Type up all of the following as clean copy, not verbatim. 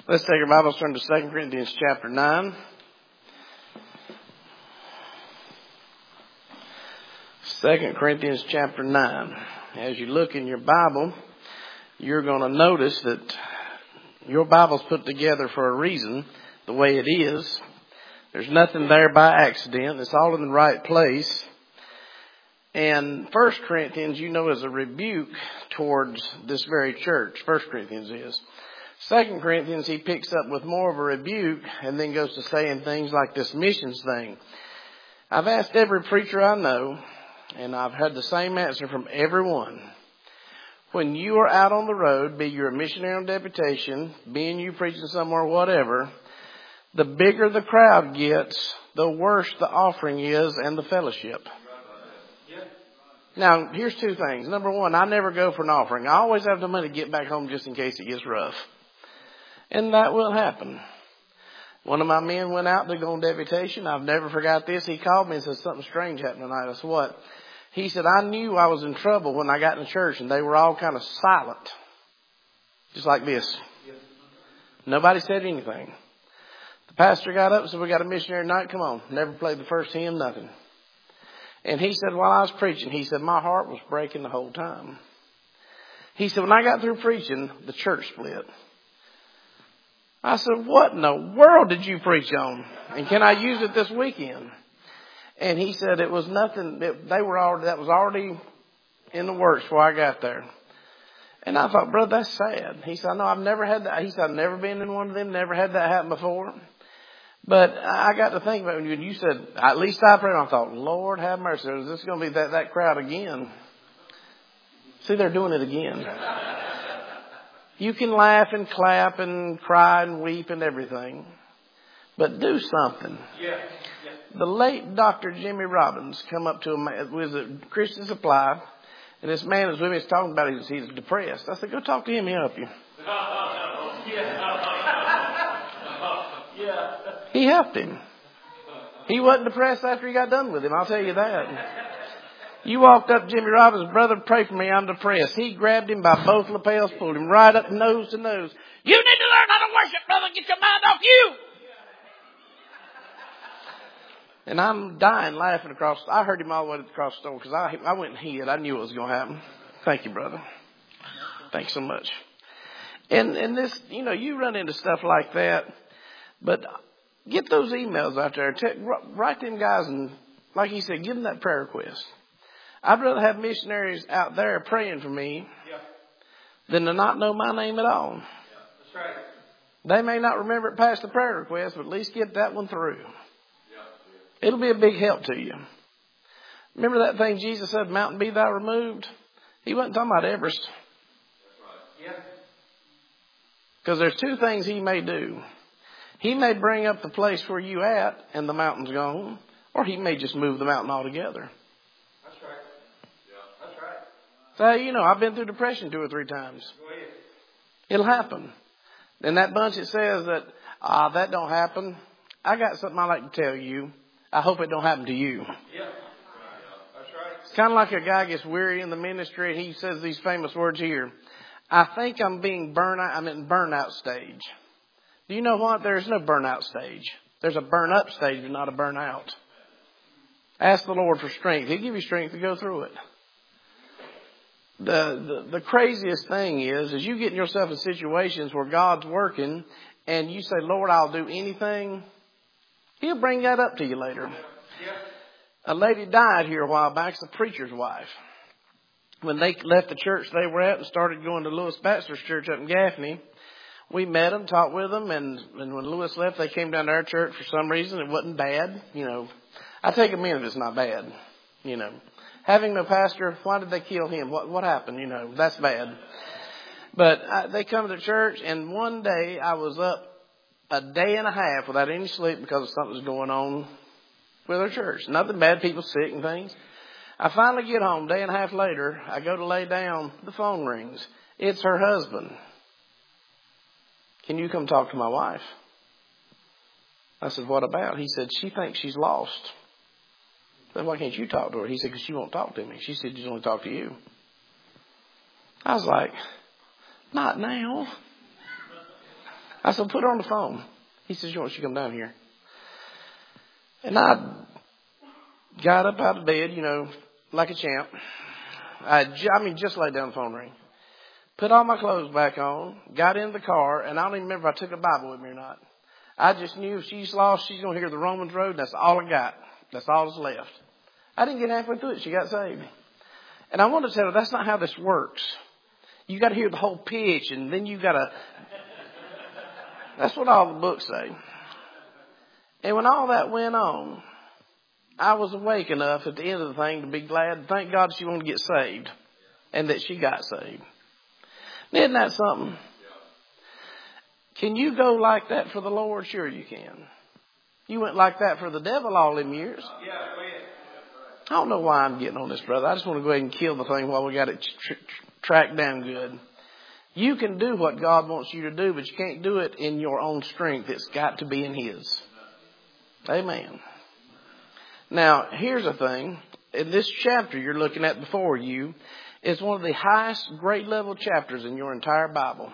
Let's take our Bibles, turn to 2 Corinthians chapter 9. 2 Corinthians chapter 9. As you look in your Bible, you're going to notice that your Bible's put together for a reason, the way it is. There's nothing there by accident. It's all in the right place. And 1 Corinthians, you know, is a rebuke towards this very church. 1 Corinthians is. 2 Corinthians, he picks up with more of a rebuke and then goes to saying things like this missions thing. I've asked every preacher I know, and I've had the same answer from everyone. When you are out on the road, be you a missionary on deputation, being you preaching somewhere, whatever, the bigger the crowd gets, the worse the offering is and the fellowship. Now, here's two things. Number one, I never go for an offering. I always have the money to get back home just in case it gets rough. And that will happen. One of my men went out to go on deputation. I've never forgot this. He called me and said, something strange happened tonight. I said, what? He said, I knew I was in trouble when I got in church, and they were all kind of silent. Just like this. Nobody said anything. The pastor got up and said, we got a missionary night. Come on. Never played the first hymn, nothing. And he said, while I was preaching, he said, my heart was breaking the whole time. He said, when I got through preaching, the church split. I said, what in the world did you preach on? And can I use it this weekend? And he said it was nothing. That was already in the works before I got there. And I thought, brother, that's sad. He said, no, I've never had that. He said, I've never been in one of them. Never had that happen before. But I got to think about it. When you said, at least I prayed, I thought, Lord have mercy. Is this going to be that crowd again? See, they're doing it again. You can laugh and clap and cry and weep and everything, but do something. Yeah. The late Dr. Jimmy Robbins come up to him. It was a Christian Supply, and this man was with me. He's talking about he's depressed. I said, go talk to him. He'll help you. He helped him. He wasn't depressed after he got done with him. I'll tell you that. You walked up to Jimmy Robbins, brother, pray for me, I'm depressed. He grabbed him by both lapels, pulled him right up nose to nose. You need to learn how to worship, brother. Get your mind off you. And I'm dying laughing across. I heard him all the way across the store because I went and hid. I knew it was going to happen. Thank you, brother. Thanks so much. And this, you run into stuff like that. But get those emails out there. Write them guys and, like he said, give them that prayer request. I'd rather have missionaries out there praying for me than to not know my name at all. Yeah, that's right. They may not remember it past the prayer request, but at least get that one through. Yeah. It'll be a big help to you. Remember that thing Jesus said, mountain be thou removed? He wasn't talking about Everest. That's right. Yeah. Because there's two things he may do. He may bring up the place where you at and the mountain's gone, or he may just move the mountain altogether. So, I've been through depression 2 or 3 times. It'll happen. And that bunch that says that don't happen, I got something I like to tell you. I hope it don't happen to you. Yeah. That's right. It's kind of like a guy gets weary in the ministry and he says these famous words here. I think I'm being burnout. I'm in burnout stage. Do you know what? There's no burnout stage. There's a burn up stage, but not a burnout. Ask the Lord for strength. He'll give you strength to go through it. The craziest thing is you getting yourself in situations where God's working and you say, Lord, I'll do anything. He'll bring that up to you later. A lady died here a while back. It's a preacher's wife. When they left the church they were at and started going to Lewis Baptist Church up in Gaffney, we met them, talked with them, and when Lewis left, they came down to our church for some reason. It wasn't bad. I take them in if it's not bad, Having no pastor, why did they kill him? What happened? That's bad. But they come to the church, and one day I was up a day and a half without any sleep because something was going on with our church. Nothing bad, people sick and things. I finally get home, day and a half later, I go to lay down, the phone rings. It's her husband. Can you come talk to my wife? I said, what about? He said, she thinks she's lost. I said, why can't you talk to her? He said, because she won't talk to me. She said, she's only talk to you. I was like, not now. I said, put her on the phone. He says, you want you to come down here? And I got up out of bed, like a champ. Just laid down, the phone ring. Put all my clothes back on, got in the car, and I don't even remember if I took a Bible with me or not. I just knew if she's lost, she's going to hear the Romans Road, and that's all I got. That's all that's left. I didn't get halfway through it. She got saved. And I wanted to tell her, that's not how this works. You got to hear the whole pitch, and then you got to... That's what all the books say. And when all that went on, I was awake enough at the end of the thing to be glad. Thank God she wanted to get saved, and that she got saved. Isn't that something? Can you go like that for the Lord? Sure you can. You went like that for the devil all them years. I don't know why I'm getting on this, brother. I just want to go ahead and kill the thing while we got it tracked down good. You can do what God wants you to do, but you can't do it in your own strength. It's got to be in His. Amen. Now, here's the thing. In this chapter you're looking at before you, it's one of the highest grade level chapters in your entire Bible.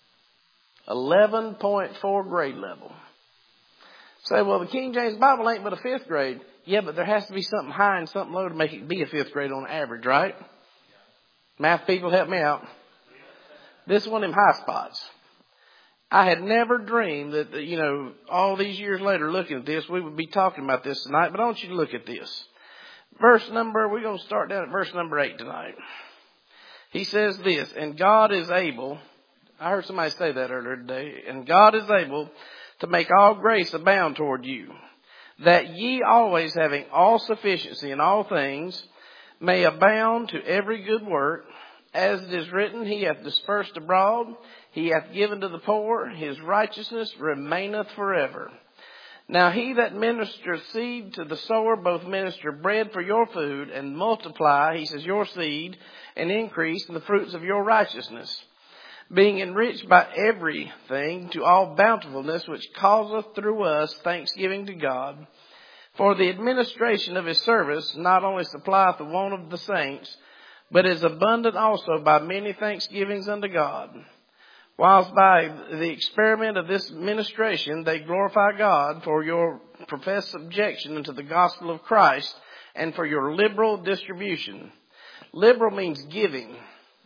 11.4 grade level. Say, well, the King James Bible ain't but a 5th grade. Yeah, but there has to be something high and something low to make it be a 5th grade on average, right? Math people, help me out. This is one of them high spots. I had never dreamed that, all these years later looking at this, we would be talking about this tonight, but I want you to look at this. We're going to start down at verse number 8 tonight. He says this, and God is able, I heard somebody say that earlier today, and God is able to make all grace abound toward you, that ye always having all sufficiency in all things may abound to every good work, as it is written, He hath dispersed abroad, He hath given to the poor, His righteousness remaineth forever. Now he that ministereth seed to the sower both minister bread for your food, and multiply, he says, your seed, and increase in the fruits of your righteousness, being enriched by everything to all bountifulness, which causeth through us thanksgiving to God. For the administration of His service not only supplieth the want of the saints, but is abundant also by many thanksgivings unto God. Whilst by the experiment of this ministration they glorify God for your professed subjection unto the gospel of Christ, and for your liberal distribution. Liberal means giving.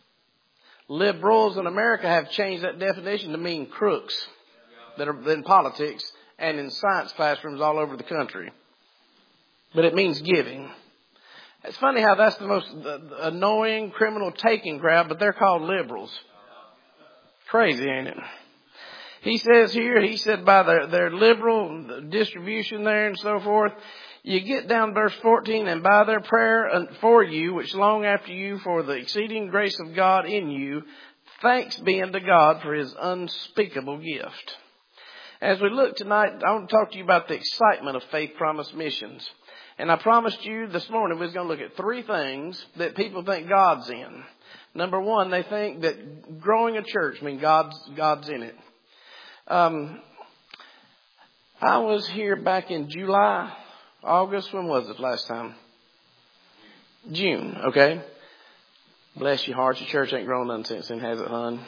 Liberals in America have changed that definition to mean crooks that are in politics and in science classrooms all over the country. But it means giving. It's funny how that's the most annoying criminal taking crowd, but they're called liberals. Crazy, ain't it? He says here, he said by their liberal distribution there and so forth. You get down verse 14, and by their prayer for you, which long after you for the exceeding grace of God in you, thanks be unto God for His unspeakable gift. As we look tonight, I want to talk to you about the excitement of Faith Promise Missions. And I promised you this morning we was going to look at 3 things that people think God's in. Number 1, they think that growing a church means God's in it. I was here back in July, August. When was it last time? June, okay. Bless your hearts, your church ain't grown none since then, has it, hon?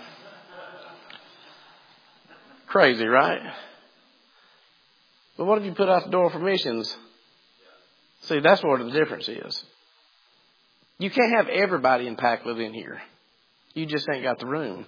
Crazy, right? But what have you put out the door for missions? See, that's what the difference is. You can't have everybody in Packwood in here. You just ain't got the room.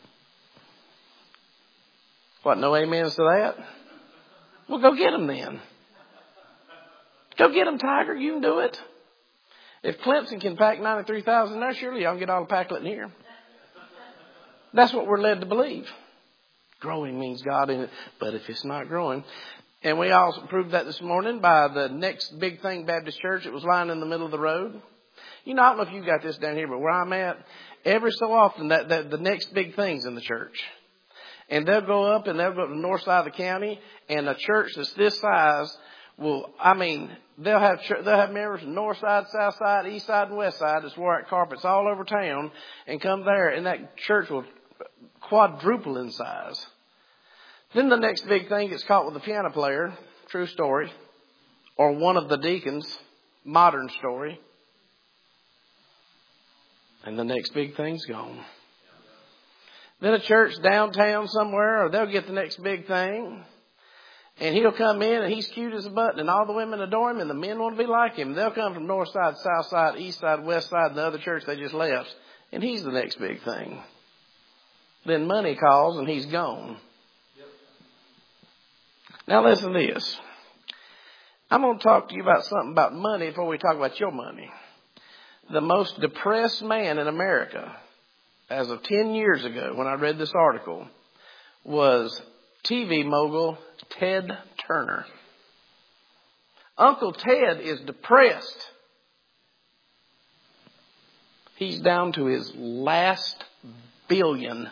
What, no amens to that? Well, go get them then. Go get them, Tiger. You can do it. If Clemson can pack 93,000 there, surely y'all can get all the Packlet in here. That's what we're led to believe. Growing means God in it. But if it's not growing... And we also proved that this morning by the Next Big Thing Baptist Church. It was lying in the middle of the road. I don't know if you got this down here, but where I'm at, every so often that the Next Big Thing's in the church. And they'll go up to the north side of the county, and a church that's this size they'll have members from north side, south side, east side, and west side that's wore out carpets all over town and come there, and that church will quadruple in size. Then the next big thing gets caught with a piano player, true story, or one of the deacons, modern story. And the next big thing's gone. Then a church downtown somewhere, or they'll get the next big thing. And he'll come in and he's cute as a button and all the women adore him and the men want to be like him. They'll come from north side, south side, east side, west side, and the other church they just left. And he's the next big thing. Then money calls and he's gone. Yep. Now listen to this. I'm going to talk to you about something about money before we talk about your money. The most depressed man in America, as of 10 years ago when I read this article, was TV mogul Ted Turner. Uncle Ted is depressed. He's down to his last $1 billion.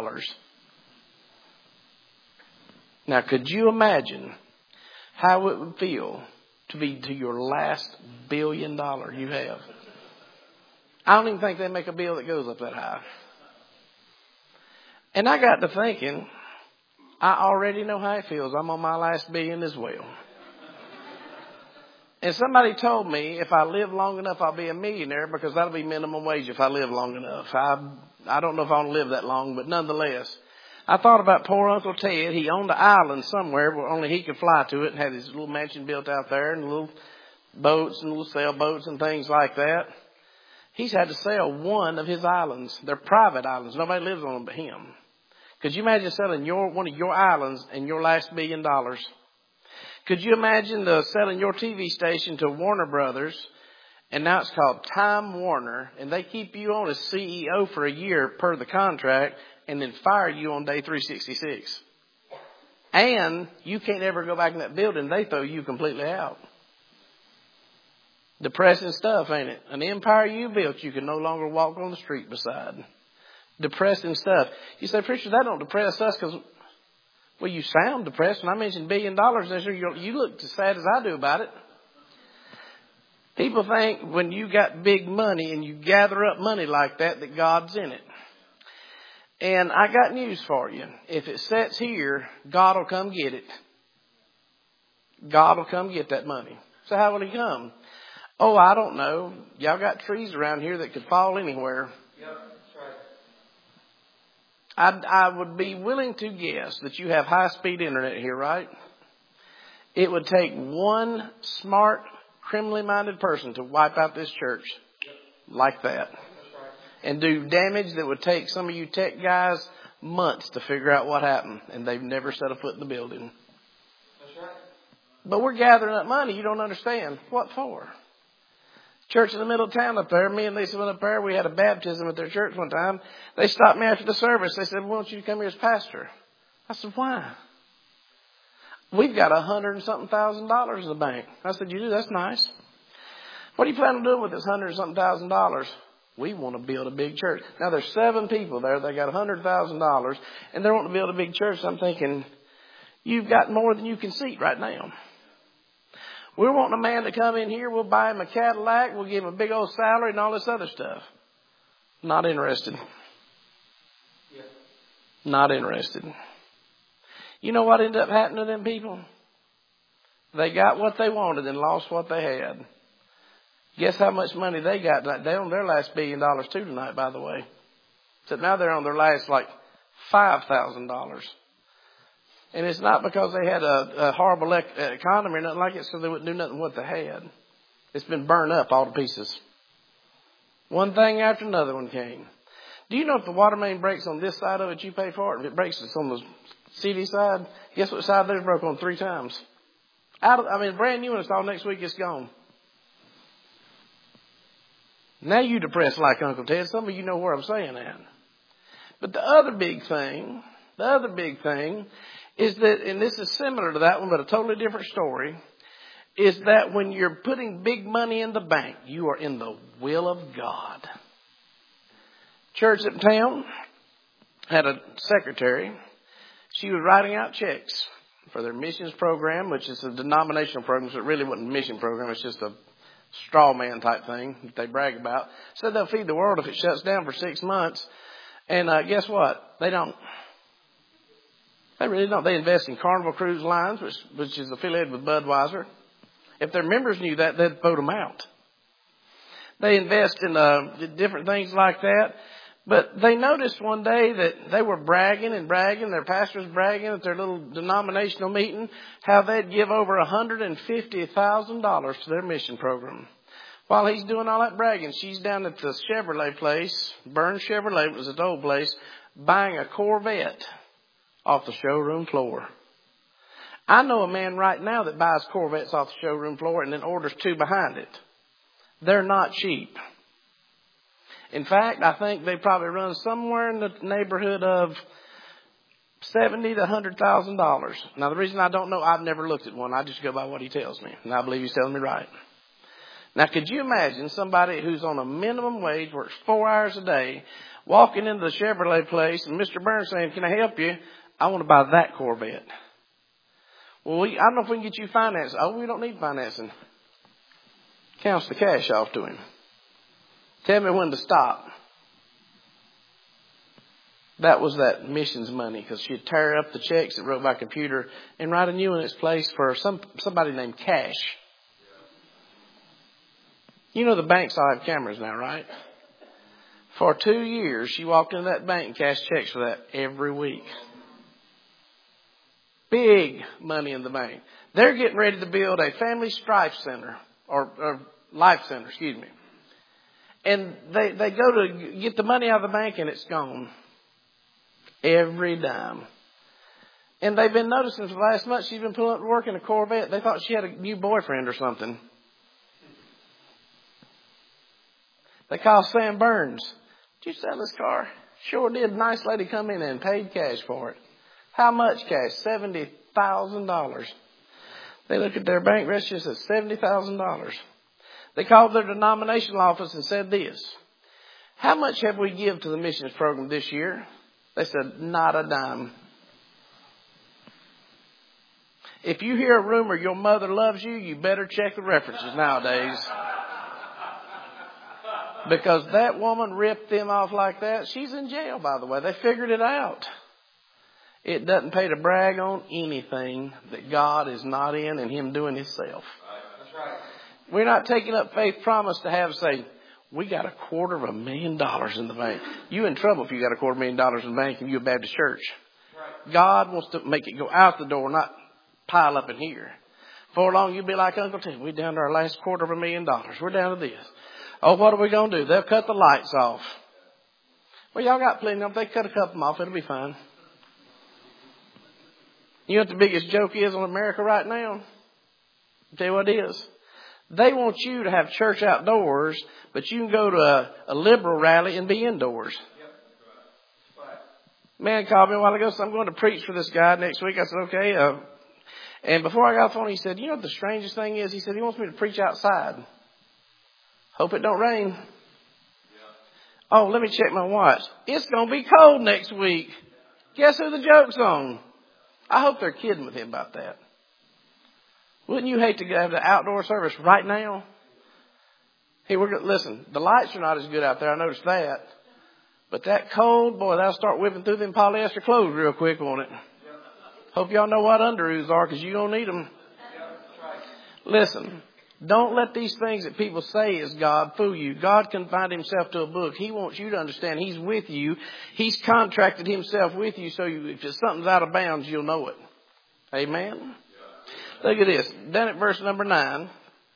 Now, could you imagine how it would feel to be to your last $1 billion you have? I don't even think they make a bill that goes up that high. And I got to thinking, I already know how it feels. I'm on my last $1 billion as well. And somebody told me if I live long enough, I'll be a millionaire because that'll be minimum wage if I live long enough. I don't know if I want to live that long, but nonetheless, I thought about poor Uncle Ted. He owned an island somewhere where only he could fly to it and had his little mansion built out there and little boats and little sailboats and things like that. He's had to sell one of his islands. They're private islands. Nobody lives on them but him. Could you imagine selling one of your islands and your last $1 billion? Could you imagine selling your TV station to Warner Brothers, and now it's called Time Warner, and they keep you on as CEO for a year per the contract, and then fire you on day 366. And you can't ever go back in that building. They throw you completely out. Depressing stuff, ain't it? An empire you built, you can no longer walk on the street beside. Depressing stuff. You say, preacher, that don't depress us because, well, you sound depressed. When I mentioned $1 billion, you look as sad as I do about it. People think when you got big money and you gather up money like that God's in it. And I got news for you. If it sits here, God will come get it. God will come get that money. So how will he come? Oh, I don't know. Y'all got trees around here that could fall anywhere. Yep, that's right. I would be willing to guess that you have high-speed internet here, right? It would take one smart, criminally-minded person to wipe out this church like that. And do damage that would take some of you tech guys months to figure out what happened. And they've never set a foot in the building. That's right. But we're gathering up money. You don't understand. What for? Church in the middle of town up there. Me and Lisa went up there. We had a baptism at their church one time. They stopped me after the service. They said, we want you to come here as pastor. I said, why? We've got $100,000 in the bank. I said, you do? That's nice. What do you plan on doing with this $100,000? We want to build a big church. Now, there's 7 people there. They got $100,000, and they want to build a big church. I'm thinking, you've got more than you can seat right now. We're wanting a man to come in here. We'll buy him a Cadillac. We'll give him a big old salary and all this other stuff. Not interested. Yeah. Not interested. You know what ended up happening to them people? They got what they wanted and lost what they had. Guess how much money they got? They're on their last $1 billion too tonight, by the way. Except now they're on their last like $5,000. And it's not because they had a horrible economy or nothing like it. It's because they wouldn't do nothing with what they had. It's been burned up all to pieces. One thing after another one came. Do you know if the water main breaks on this side of it, you pay for it? If it breaks on the CD side, guess what side theirs broke on 3 times? Brand new one installed next week, it's gone. Now you depressed like Uncle Ted. Some of you know where I'm saying that. But the other big thing is that, and this is similar to that one, but a totally different story, is that when you're putting big money in the bank, you are in the will of God. Church in town had a secretary. She was writing out checks for their missions program, which is a denominational program, so it really wasn't a mission program. It's just a straw man type thing that they brag about. Said they'll feed the world if it shuts down for 6 months. And guess what? They don't. They really don't. They invest in Carnival Cruise Lines, which is affiliated with Budweiser. If their members knew that, they'd vote them out. They invest in different things like that. But they noticed one day that they were bragging, their pastor was bragging at their little denominational meeting, how they'd give over $150,000 to their mission program. While he's doing all that bragging, she's down at the Chevrolet place, Burns Chevrolet was the old place, buying a Corvette off the showroom floor. I know a man right now that buys Corvettes off the showroom floor and then orders 2 behind it. They're not cheap. In fact, I think they probably run somewhere in the neighborhood of $70,000 to $100,000. Now, the reason I don't know, I've never looked at one. I just go by what he tells me, and I believe he's telling me right. Now, could you imagine somebody who's on a minimum wage, works 4 hours a day, walking into the Chevrolet place, and Mr. Burns saying, "Can I help you? I want to buy that Corvette." Well, I don't know if we can get you financing. Oh, we don't need financing. Counts the cash off to him. Tell me when to stop. That was that missions money, because she'd tear up the checks that wrote by computer and write a new one in its place for somebody named Cash. You know the banks all have cameras now, right? For 2 years, she walked into that bank and cashed checks for that every week. Big money in the bank. They're getting ready to build a family strife center, or life center, excuse me. And they go to get the money out of the bank and it's gone. Every dime. And they've been noticing for the last month she's been pulling up to work in a Corvette. They thought she had a new boyfriend or something. They called Sam Burns. "Did you sell this car?" "Sure did. Nice lady come in and paid cash for it." "How much cash?" $70,000. They look at their bank register and said $70,000. They called their denominational office and said this: "How much have we give to the missions program this year?" They said, "Not a dime." If you hear a rumor your mother loves you, you better check the references nowadays. Because that woman ripped them off like that. She's in jail, by the way. They figured it out. It doesn't pay to brag on anything that God is not in and Him doing Himself. That's right. We're not taking up faith promise to have, say, "We got $250,000 in the bank." You in trouble if you got $250,000 in the bank and you're a Baptist church. Right. God wants to make it go out the door, not pile up in here. Before long, you'll be like Uncle Tim. We're down to our last $250,000. We're down to this. Oh, what are we going to do? They'll cut the lights off. Well, y'all got plenty of them. They cut a couple of them off. It'll be fine. You know what the biggest joke is on America right now? I'll tell you what it is. They want you to have church outdoors, but you can go to a liberal rally and be indoors. Man called me a while ago, so I'm going to preach for this guy next week. I said, okay. And before I got off the phone, he said, "You know what the strangest thing is?" He said, "He wants me to preach outside. Hope it don't rain." Yeah. "Oh, let me check my watch. It's going to be cold next week." Guess who the joke's on? I hope they're kidding with him about that. Wouldn't you hate to have the outdoor service right now? Hey, listen, the lights are not as good out there. I noticed that. But that cold, boy, that'll start whipping through them polyester clothes real quick, won't it? Hope y'all know what underoos are, because you're going to need them. Listen, don't let these things that people say is God fool you. God confined Himself to a book. He wants you to understand He's with you. He's contracted Himself with you, so if something's out of bounds, you'll know it. Amen? Look at this. Down at verse number 9.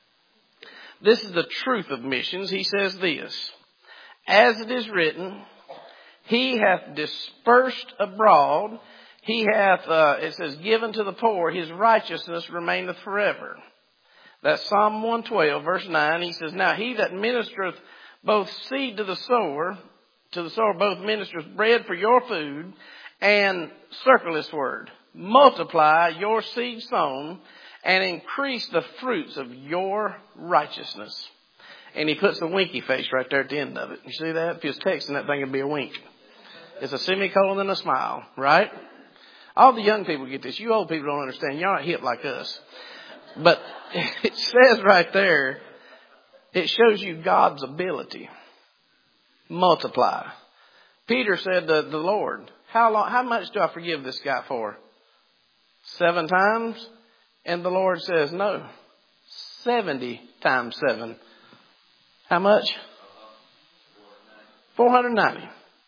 This is the truth of missions. He says this: "As it is written, He hath dispersed abroad. He hath," it says, "given to the poor. His righteousness remaineth forever." That's Psalm 112, verse 9. He says, "Now He that ministereth both seed to the sower both ministereth bread for your food, and," circle this word, "multiply your seed sown, and increase the fruits of your righteousness." And he puts a winky face right there at the end of it. You see that? If he was texting, that thing would be a wink. It's a semicolon and a smile, right? All the young people get this. You old people don't understand. You're not hip like us. But it says right there, it shows you God's ability. Multiply. Peter said to the Lord, how much do I forgive this guy for? 7 times? And the Lord says, no, 70 times 7. How much? 490.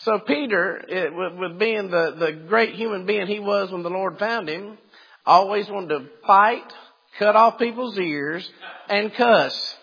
So Peter, with being the great human being he was when the Lord found him, always wanted to fight, cut off people's ears, and cuss.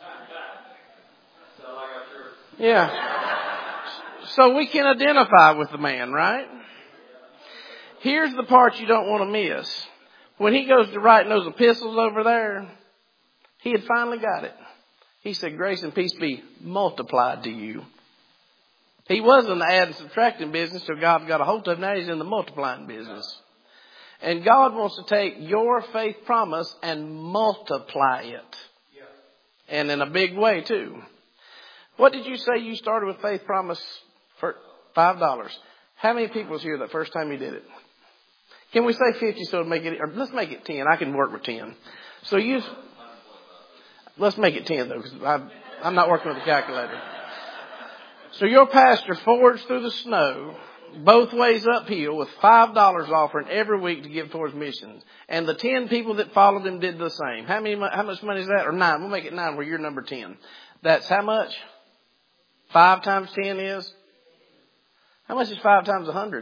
Yeah. So we can identify with the man, right? Here's the part you don't want to miss. When he goes to writing those epistles over there, he had finally got it. He said, grace and peace be multiplied to you. He was in the add and subtracting business till God got a hold of him. Now he's in the multiplying business. And God wants to take your faith promise and multiply it. And in a big way too. What did you say you started with faith promise for $5? How many people was here the first time you did it? Can we say 50 so to make it, or let's make it 10. I can work with 10. So let's make it 10 though, because I'm not working with a calculator. So your pastor forged through the snow, both ways uphill, with $5 offering every week to give towards missions. And the 10 people that followed him did the same. How much money is that? Or 9. We'll make it 9 where you're number 10. That's how much? 5 times 10 is? How much is 5 times 100?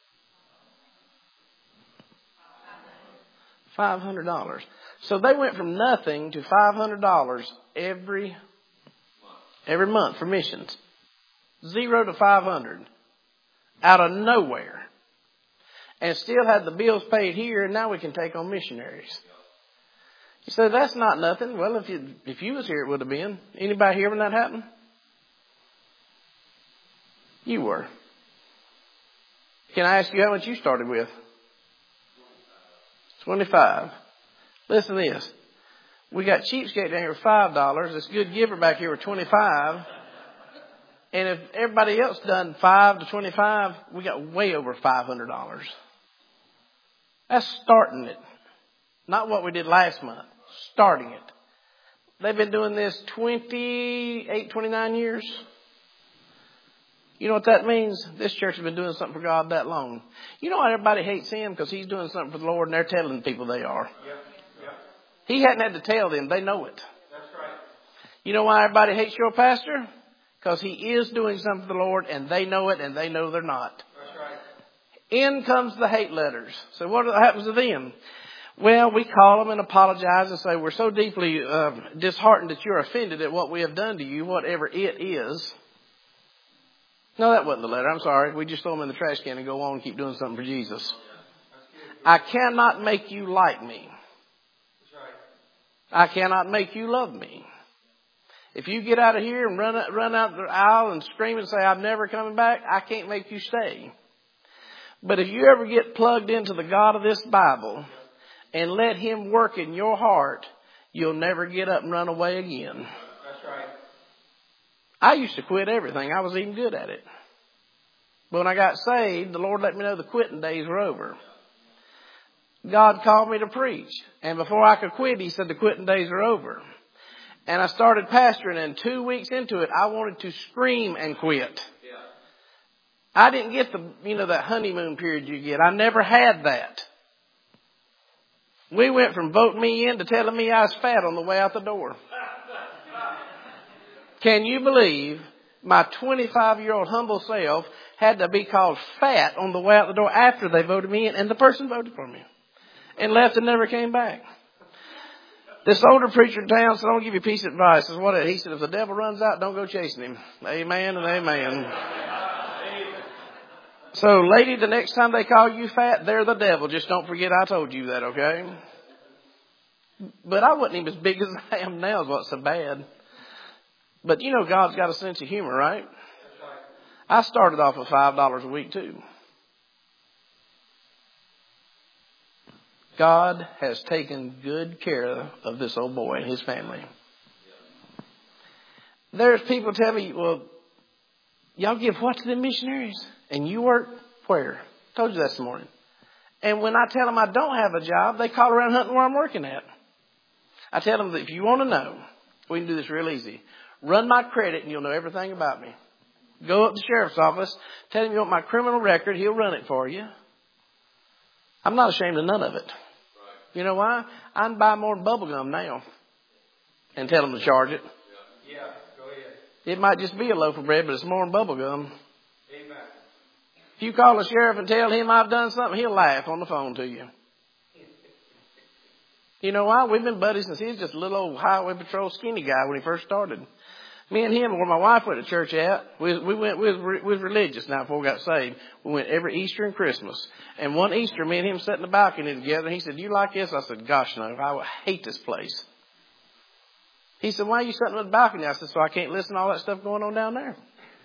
$500. So they went from nothing to $500 every month for missions. 0 to 500. Out of nowhere. And still had the bills paid here, and now we can take on missionaries. You say, that's not nothing. Well, if you was here, it would have been. Anybody here when that happened? You were. Can I ask you how much you started with? 25. Listen to this. We got Cheapskate down here with $5. This Good Giver back here with 25. And if everybody else done 5 to 25, we got way over $500. That's starting it. Not what we did last month. Starting it. They've been doing this 28, 29 years. You know what that means? This church has been doing something for God that long. You know why everybody hates him? Because he's doing something for the Lord and they're telling people they are. He hadn't had to tell them. They know it. That's right. You know why everybody hates your pastor? Because he is doing something for the Lord and they know it and they know they're not. That's right. In comes the hate letters. So what happens to them? Well, we call them and apologize and say, we're so deeply disheartened that you're offended at what we have done to you, whatever it is. No, that wasn't the letter. I'm sorry. We just throw them in the trash can and go on and keep doing something for Jesus. I cannot make you like me. I cannot make you love me. If you get out of here and run out the aisle and scream and say, I'm never coming back, I can't make you stay. But if you ever get plugged into the God of this Bible and let him work in your heart, you'll never get up and run away again. That's right. I used to quit everything. I was even good at it. But when I got saved, the Lord let me know the quitting days were over. God called me to preach. And before I could quit, he said the quitting days are over. And I started pastoring, and 2 weeks into it, I wanted to scream and quit. I didn't get that honeymoon period you get. I never had that. We went from voting me in to telling me I was fat on the way out the door. Can you believe my 25-year-old humble self had to be called fat on the way out the door after they voted me in, and the person voted for me and left and never came back. This older preacher in town said, I'll give you a piece of advice. He said, if the devil runs out, don't go chasing him. Amen and amen. So, lady, the next time they call you fat, they're the devil. Just don't forget I told you that, okay? But I wasn't even as big as I am now. Is what's so bad. But you know God's got a sense of humor, right? I started off with $5 a week too. God has taken good care of this old boy and his family. There's people tell me, well, y'all give what to the missionaries? And you work where? Told you that this morning. And when I tell them I don't have a job, they call around hunting where I'm working at. I tell them that if you want to know, we can do this real easy. Run my credit and you'll know everything about me. Go up to the sheriff's office, tell him you want my criminal record, he'll run it for you. I'm not ashamed of none of it. You know why? I can buy more than bubble gum now and tell them to charge it. Yeah, go ahead. It might just be a loaf of bread, but it's more than bubble gum. Amen. If you call the sheriff and tell him I've done something, he'll laugh on the phone to you. You know why? We've been buddies since he was just a little old highway patrol skinny guy when he first started. Me and him, where my wife went to church at, we was religious now before we got saved. We went every Easter and Christmas. And one Easter, me and him sat in the balcony together. And he said, "You like this?" I said, "Gosh, no. I hate this place." He said, "Why are you sitting on the balcony?" I said, "So I can't listen to all that stuff going on down there."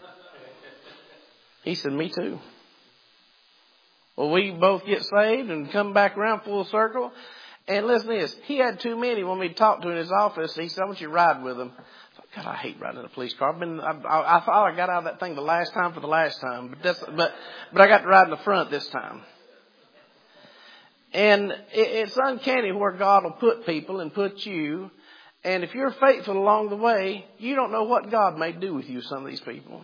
He said, "Me too." Well, we both get saved and come back around full circle. And listen to this. He had too many when we talked to him in his office. He said, "I want you to ride with him." I thought, God, I hate riding in a police car. I thought I got out of that thing the last time for the last time. But I got to ride in the front this time. And it's uncanny where God will put people and put you. And if you're faithful along the way, you don't know what God may do with you, some of these people.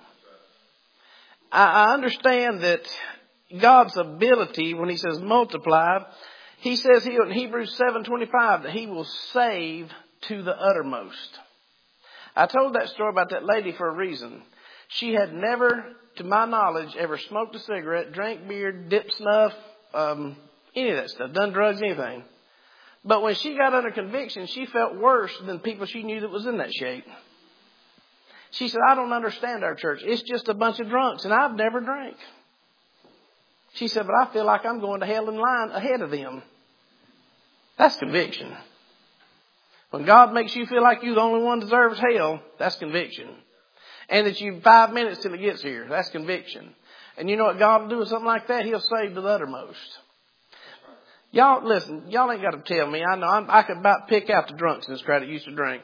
I understand that God's ability, when he says multiply, he says here in Hebrews 7:25 that he will save to the uttermost. I told that story about that lady for a reason. She had never, to my knowledge, ever smoked a cigarette, drank beer, dipped snuff, any of that stuff, done drugs, anything. But when she got under conviction, she felt worse than people she knew that was in that shape. She said, "I don't understand our church. It's just a bunch of drunks, and I've never drank." She said, "But I feel like I'm going to hell in line ahead of them." That's conviction. When God makes you feel like you're the only one that deserves hell, that's conviction. And that you've 5 minutes till it gets here, that's conviction. And you know what God will do with something like that? He'll save to the uttermost. Y'all, listen, y'all ain't got to tell me. I know I could about pick out the drunks in this crowd that used to drink.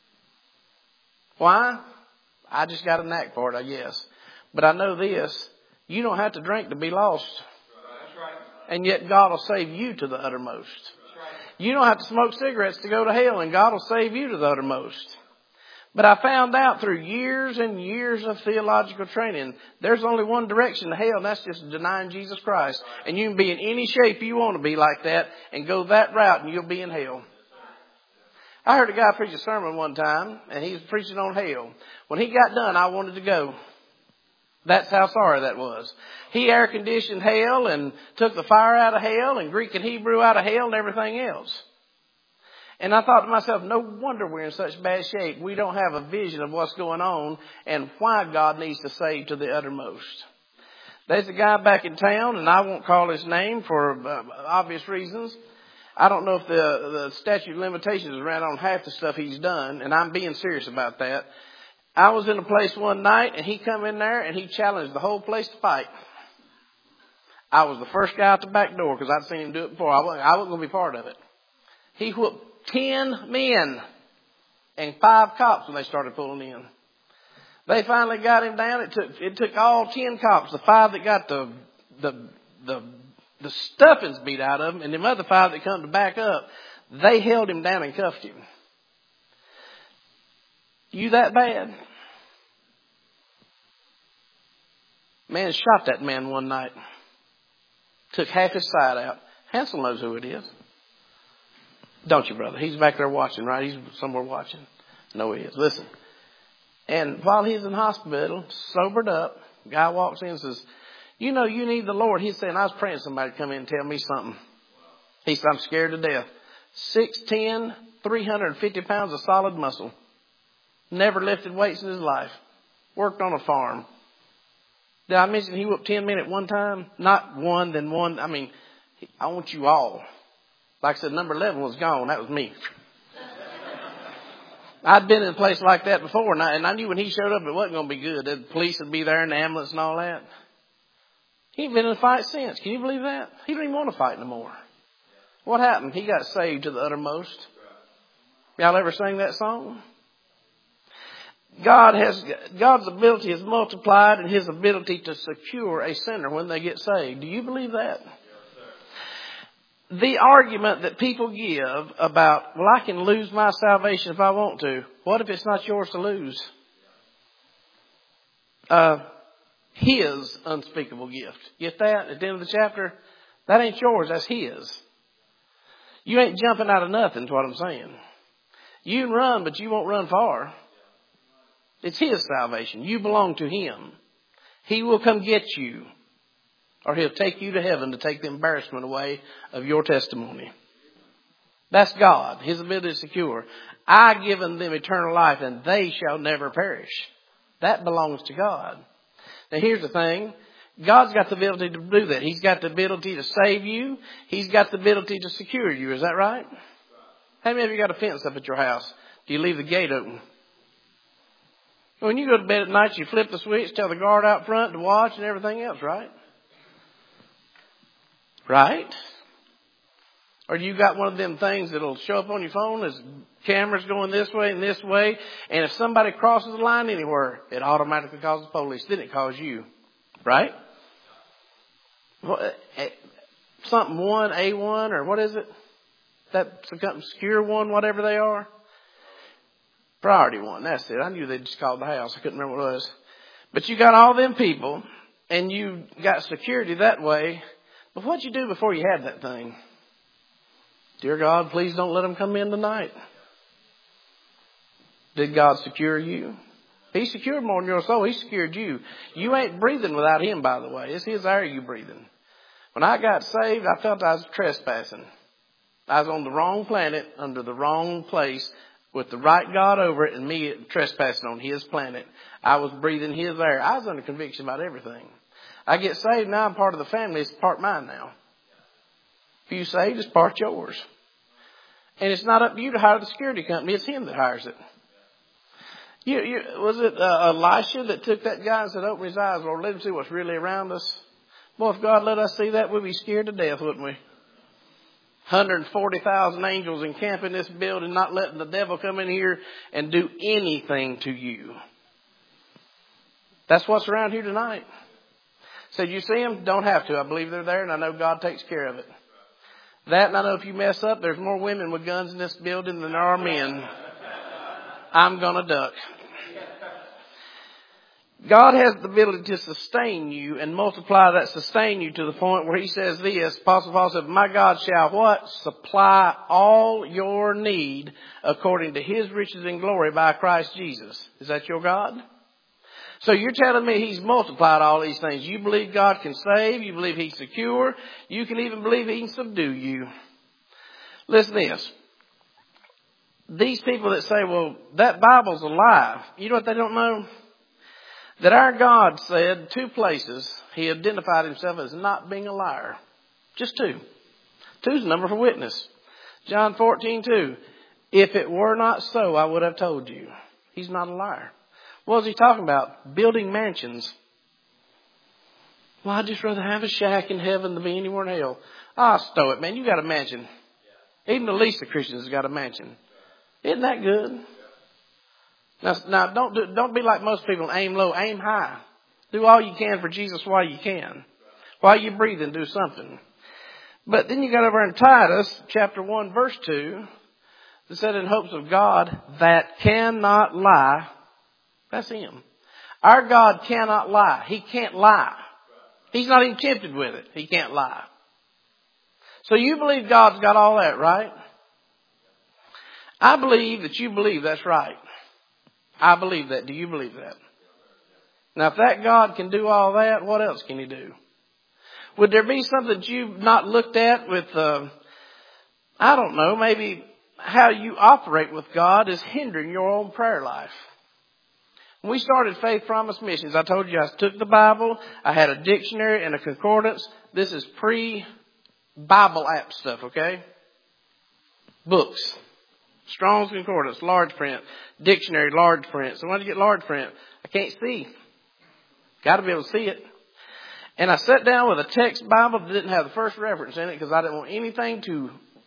Why? I just got a knack for it, I guess. But I know this. You don't have to drink to be lost. That's right. And yet God will save you to the uttermost. That's right. You don't have to smoke cigarettes to go to hell, and God will save you to the uttermost. But I found out through years and years of theological training, there's only one direction to hell, and that's just denying Jesus Christ. And you can be in any shape you want to be like that and go that route, and you'll be in hell. I heard a guy preach a sermon one time, and he was preaching on hell. When he got done, I wanted to go. That's how sorry that was. He air-conditioned hell and took the fire out of hell and Greek and Hebrew out of hell and everything else. And I thought to myself, no wonder we're in such bad shape. We don't have a vision of what's going on and why God needs to save to the uttermost. There's a guy back in town, and I won't call his name for obvious reasons. I don't know if the statute of limitations is around on half the stuff he's done, and I'm being serious about that. I was in a place one night, and he come in there, and he challenged the whole place to fight. I was the first guy out the back door because I'd seen him do it before. I wasn't going to be part of it. He whooped 10 men and 5 cops when they started pulling in. They finally got him down. It took all 10 cops, the 5 that got the stuffings beat out of him, and them other 5 that come to back up, they held him down and cuffed him. You that bad? Man shot that man one night. Took half his side out. Hansel knows who it is. Don't you, brother? He's back there watching, right? He's somewhere watching. No, he is. Listen. And while he's in hospital, sobered up, guy walks in and says, "You know you need the Lord." He's saying, "I was praying somebody to come in and tell me something." He said, "I'm scared to death." 6'10", 350 pounds of solid muscle. Never lifted weights in his life. Worked on a farm. Did I mention he whooped 10 men at one time? Not one, then one. I mean, I want you all. Like I said, number 11 was gone. That was me. I'd been in a place like that before, and I knew when he showed up it wasn't going to be good. The police would be there and the ambulance and all that. He ain't been in a fight since. Can you believe that? He don't even want to fight no more. What happened? He got saved to the uttermost. Y'all ever sang that song? God's ability is multiplied in his ability to secure a sinner when they get saved. Do you believe that? Yes, sir. The argument that people give about, well, I can lose my salvation if I want to. What if it's not yours to lose? His unspeakable gift. Get that? At the end of the chapter, that ain't yours. That's his. You ain't jumping out of nothing is what I'm saying. You can run, but you won't run far. It's his salvation. You belong to him. He will come get you. or He'll take you to heaven to take the embarrassment away of your testimony. That's God, His ability to secure. I given them eternal life, and they shall never perish. That belongs to God. Now here's the thing. God's got the ability to do that. He's got the ability to save you. He's got the ability to secure you. Is that right? How many of you got a fence up at your house? Do you leave the gate open? When you go to bed at night, you flip the switch, tell the guard out front to watch and everything else, right? Right? Or you got one of them things that'll show up on your phone as cameras going this way and this way. And if somebody crosses the line anywhere, it automatically calls the police. Then it calls you. Right? Something 1, A1, or what is it? That secure one, whatever they are. Priority one, that's it. I knew they just called the house. I couldn't remember what it was. But you got all them people, and you got security that way. But what'd you do before you had that thing? Dear God, please don't let them come in tonight. Did God secure you? He secured more than your soul. He secured you. You ain't breathing without Him, by the way. It's His air you breathing. When I got saved, I felt I was trespassing. I was on the wrong planet, under the wrong place, with the right God over it, and me trespassing on His planet. I was breathing His air. I was under conviction about everything. I get saved, now I'm part of the family. It's part mine now. If you saved, it's part yours. And it's not up to you to hire the security company. It's Him that hires it. Was it Elisha that took that guy and said, open his eyes, Lord, let him see what's really around us? Boy, if God let us see that, we'd be scared to death, wouldn't we? 140,000 angels encamp in this building, not letting the devil come in here and do anything to you. That's what's around here tonight. So you see them? Don't have to. I believe they're there, and I know God takes care of it. That, and I know if you mess up, there's more women with guns in this building than there are men. I'm going to duck. God has the ability to sustain you and multiply that sustain you to the point where He says this. Apostle Paul said, my God shall what? Supply all your need according to His riches and glory by Christ Jesus. Is that your God? So you're telling me He's multiplied all these things. You believe God can save. You believe He's secure. You can even believe He can subdue you. Listen to this. These people that say, well, that Bible's a lie. You know what they don't know? That our God said 2 places He identified Himself as not being a liar. Just 2. 2's the number for witness. John 14:2. If it were not so, I would have told you. He's not a liar. What was He talking about? Building mansions. Well, I'd just rather have a shack in heaven than be anywhere in hell. Ah, stow it, man. You got a mansion. Even the least of Christians has got a mansion. Isn't that good? Now don't be like most people and aim low, aim high. Do all you can for Jesus while you can. While you're breathing, do something. But then you got over in Titus, chapter 1, verse 2, that said, in hopes of God that cannot lie. That's Him. Our God cannot lie. He can't lie. He's not even tempted with it. He can't lie. So you believe God's got all that, right? I believe that you believe that's right. I believe that. Do you believe that? Now, if that God can do all that, what else can He do? Would there be something that you've not looked at with, I don't know, maybe how you operate with God is hindering your own prayer life? When we started Faith Promise Missions, I told you I took the Bible, I had a dictionary and a concordance. This is pre-Bible app stuff, okay? Books. Strong's Concordance, large print. Dictionary, large print. So when did you get large print? I can't see. Got to be able to see it. And I sat down with a text Bible that didn't have the first reference in it because I didn't want anything to,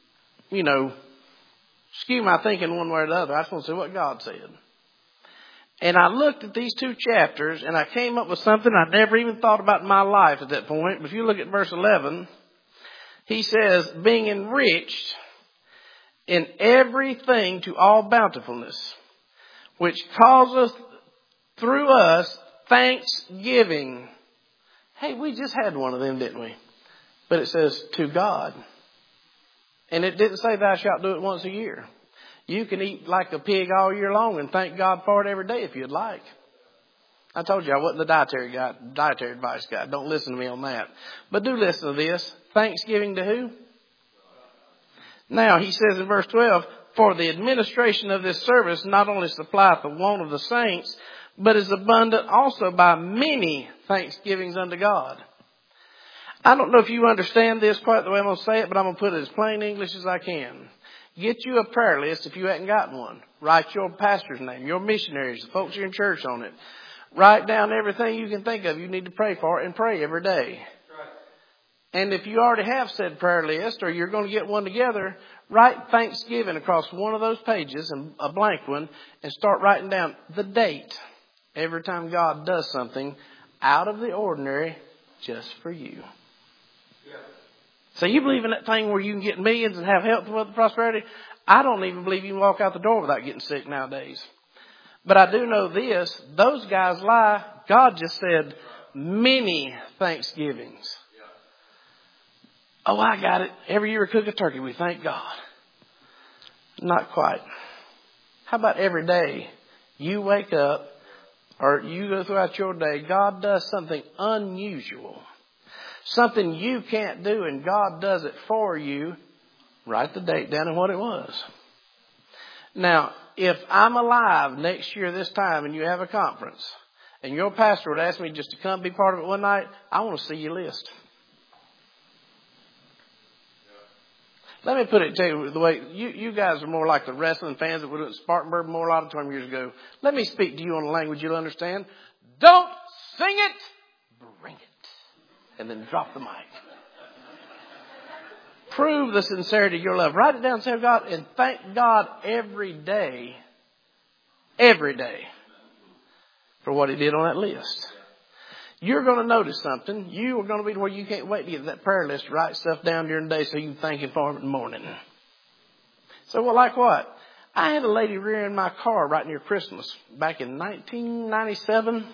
skew my thinking one way or the other. I just want to see what God said. And I looked at these 2 chapters and I came up with something I never even thought about in my life at that point. But if you look at verse 11, he says, being enriched in everything to all bountifulness, which causeth through us thanksgiving. Hey, we just had one of them, didn't we? But it says to God. And it didn't say thou shalt do it once a year. You can eat like a pig all year long and thank God for it every day if you'd like. I told you I wasn't the dietary advice guy. Don't listen to me on that. But do listen to this. Thanksgiving to who? Now, he says in verse 12, for the administration of this service not only supplieth the want of the saints, but is abundant also by many thanksgivings unto God. I don't know if you understand this quite the way I'm going to say it, but I'm going to put it as plain English as I can. Get you a prayer list if you hadn't got one. Write your pastor's name, your missionaries, the folks in church on it. Write down everything you can think of you need to pray for and pray every day. And if you already have said prayer list or you're going to get one together, write Thanksgiving across one of those pages, and a blank one, and start writing down the date every time God does something out of the ordinary just for you. Yeah. So you believe in that thing where you can get millions and have health and wealth and prosperity? I don't even believe you can walk out the door without getting sick nowadays. But I do know this. Those guys lie. God just said many thanksgivings. Oh, I got it. Every year we cook a turkey, we thank God. Not quite. How about every day you wake up or you go throughout your day, God does something unusual. Something you can't do and God does it for you. Write the date down and what it was. Now, if I'm alive next year this time and you have a conference and your pastor would ask me just to come be part of it one night, I want to see your list. Let me put it to you the way you guys are more like the wrestling fans that were at Spartanburg Memorial Auditorium years ago. Let me speak to you in a language you'll understand. Don't sing it, bring it. And then drop the mic. Prove the sincerity of your love. Write it down, say God, and thank God every day, for what He did on that list. You're going to notice something. You are going to be where you can't wait to get that prayer list, write stuff down during the day so you can thank Him for it in the morning. So, well, like what? I had a lady rear in my car right near Christmas back in 1997.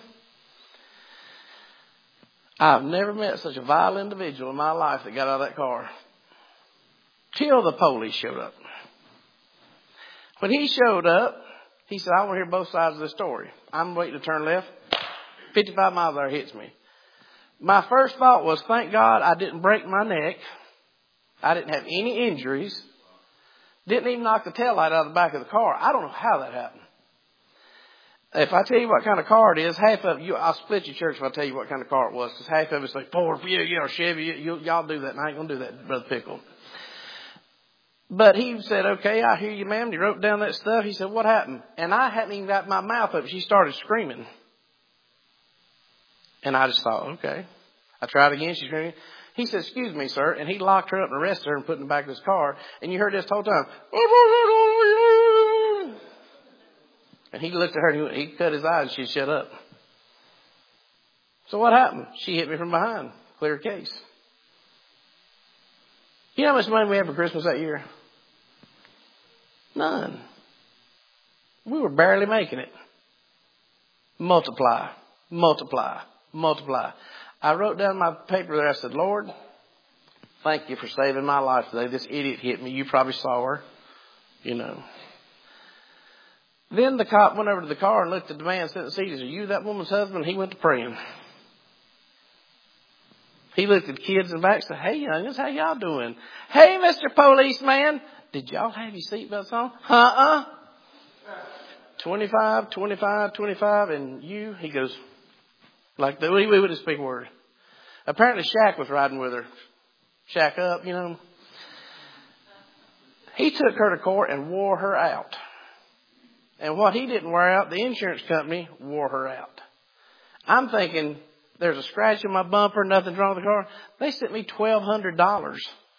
I've never met such a vile individual in my life that got out of that car. Till the police showed up. When he showed up, he said, I want to hear both sides of the story. I'm waiting to turn left. 55 miles an hour hits me. My first thought was, thank God I didn't break my neck. I didn't have any injuries. Didn't even knock the taillight out of the back of the car. I don't know how that happened. If I tell you what kind of car it is, half of you, I'll split your church if I tell you what kind of car it was. Because half of it's like Ford, or Chevy. Y'all do that. And I ain't going to do that, Brother Pickle. But he said, okay, I hear you, ma'am. He wrote down that stuff. He said, what happened? And I hadn't even got my mouth up. She started screaming. And I just thought, okay. I tried again. She's screaming. He said, excuse me, sir. And he locked her up and arrested her and put her in the back of his car. And you heard this the whole time. And he looked at her and he cut his eyes and she shut up. So what happened? She hit me from behind. Clear case. You know how much money we had for Christmas that year? None. We were barely making it. Multiply. I wrote down my paper there. I said, Lord, thank you for saving my life today. This idiot hit me. You probably saw her. You know. Then the cop went over to the car and looked at the man sitting in the seat. He said, are you that woman's husband? He went to praying. He looked at the kids in the back and said, hey, youngins, how y'all doing? Hey, Mr. Policeman, did y'all have your seatbelts on? 25, and you? He goes, like we wouldn't speak a word. Apparently Shaq was riding with her. Shaq up, you know. He took her to court and wore her out. And what he didn't wear out, the insurance company wore her out. I'm thinking, there's a scratch in my bumper, nothing's wrong with the car. They sent me $1,200.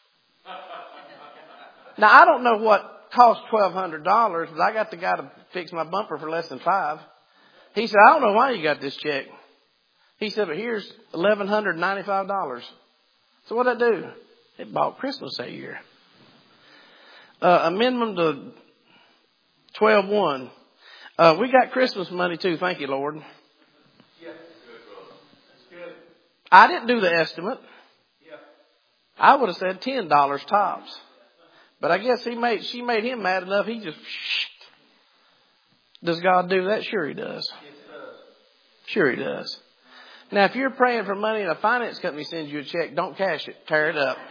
Now, I don't know what cost $1,200, but I got the guy to fix my bumper for less than $5. He said, I don't know why you got this check. He said, but here's $1,195. So what'd that do? It bought Christmas that year. Amendment to 12:1. We got Christmas money too. Thank you, Lord. Yeah, that's good. I didn't do the estimate. Yeah. I would have said $10 tops. But I guess she made him mad enough. He just, does God do that? Sure He does. Sure He does. Now, if you're praying for money and a finance company sends you a check, don't cash it. Tear it up.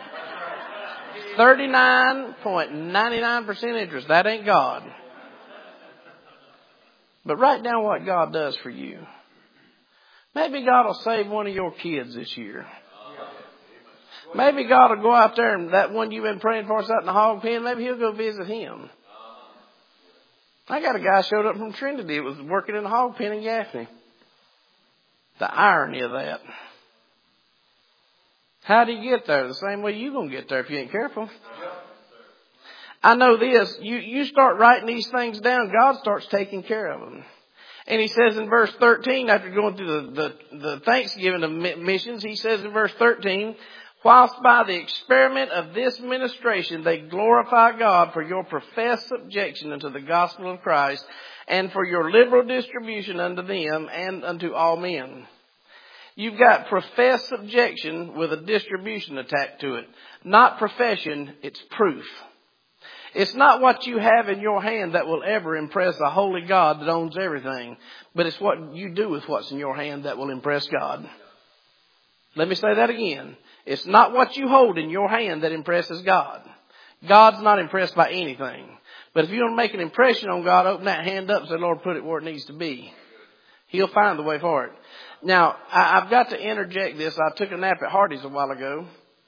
39.99% interest. That ain't God. But write down what God does for you. Maybe God will save one of your kids this year. Maybe God will go out there and that one you've been praying for is out in the hog pen. Maybe He'll go visit him. I got a guy showed up from Trinity. It was working in the hog pen in Gaffney. The irony of that. How do you get there? The same way you're going to get there if you ain't careful. I know this. You start writing these things down, God starts taking care of them. And He says in verse 13, after going through the Thanksgiving of missions, He says in verse 13, whilst by the experiment of this ministration they glorify God for your professed subjection unto the gospel of Christ and for your liberal distribution unto them and unto all men. You've got professed subjection with a distribution attached to it. Not profession, it's proof. It's not what you have in your hand that will ever impress a holy God that owns everything. But it's what you do with what's in your hand that will impress God. Let me say that again. It's not what you hold in your hand that impresses God. God's not impressed by anything. But if you want to make an impression on God, open that hand up and say, Lord, put it where it needs to be. He'll find the way for it. Now, I've got to interject this. I took a nap at Hardee's a while ago.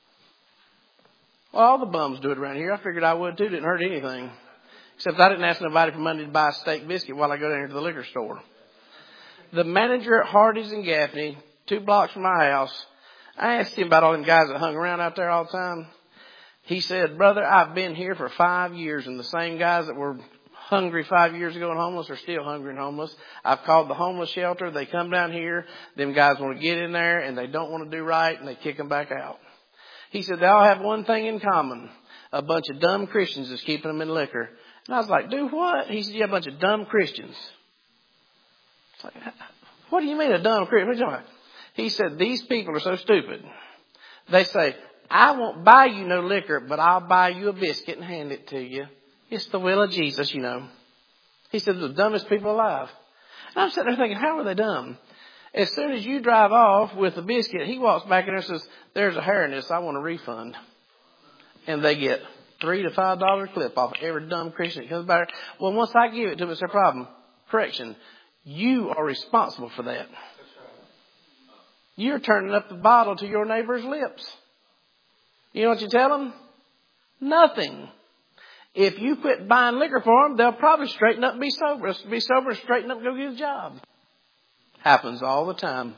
Well, all the bums do it around here. I figured I would too. Didn't hurt anything. Except I didn't ask nobody for money to buy a steak biscuit while I go down here to the liquor store. The manager at Hardee's in Gaffney, 2 blocks from my house, I asked him about all them guys that hung around out there all the time. He said, brother, I've been here for 5 years, and the same guys that were hungry 5 years ago and homeless are still hungry and homeless. I've called the homeless shelter. They come down here. Them guys want to get in there, and they don't want to do right, and they kick them back out. He said, they all have one thing in common. A bunch of dumb Christians is keeping them in liquor. And I was like, do what? He said, yeah, a bunch of dumb Christians. It's like, what do you mean a dumb Christian? What are you talking about? He said, these people are so stupid. They say, I won't buy you no liquor, but I'll buy you a biscuit and hand it to you. It's the will of Jesus, you know. He said, the dumbest people alive. And I'm sitting there thinking, how are they dumb? As soon as you drive off with the biscuit, he walks back in there and says, there's a hair in this. I want a refund. And they get $3 to $5 clip off every dumb Christian that comes by. Well, once I give it to them, it's their problem. Correction. You are responsible for that. You're turning up the bottle to your neighbor's lips. You know what you tell them? Nothing. If you quit buying liquor for them, they'll probably straighten up and be sober. Be sober and straighten up and go get a job. Happens all the time.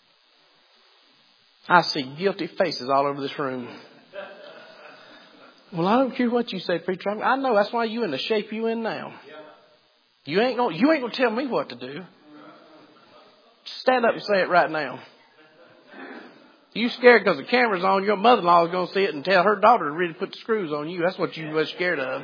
I see guilty faces all over this room. Well, I don't care what you say, preacher. I know that's why you in the shape you in now. You ain't gonna tell me what to do. Stand up and say it right now. You scared because the camera's on. Your mother-in-law is going to see it and tell her daughter to really put the screws on you. That's what you were scared of.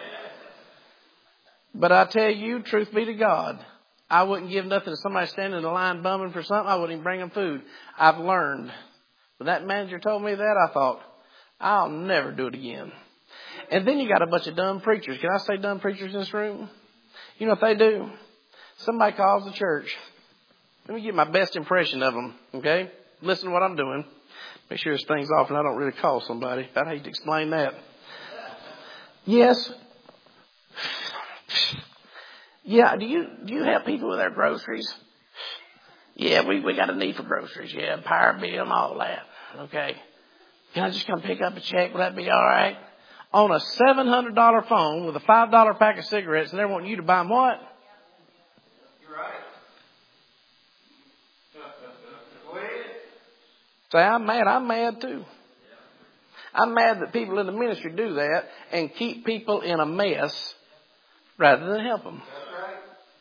But I tell you, truth be to God, I wouldn't give nothing to somebody standing in the line bumming for something. I wouldn't even bring them food. I've learned. When that manager told me that, I thought, I'll never do it again. And then you got a bunch of dumb preachers. Can I say dumb preachers in this room? You know what they do? Somebody calls the church. Let me get my best impression of them, okay? Listen to what I'm doing. Make sure this thing's off and I don't really call somebody. I'd hate to explain that. Yes. Yeah, do you help people with their groceries? Yeah, we got a need for groceries. Yeah, power bill and all that. Okay. Can I just come pick up a check? Will that be all right? On a $700 phone with a $5 pack of cigarettes, and they're wanting you to buy them what? You're right. Say, I'm mad. I'm mad too. I'm mad that people in the ministry do that and keep people in a mess rather than help them. That's right.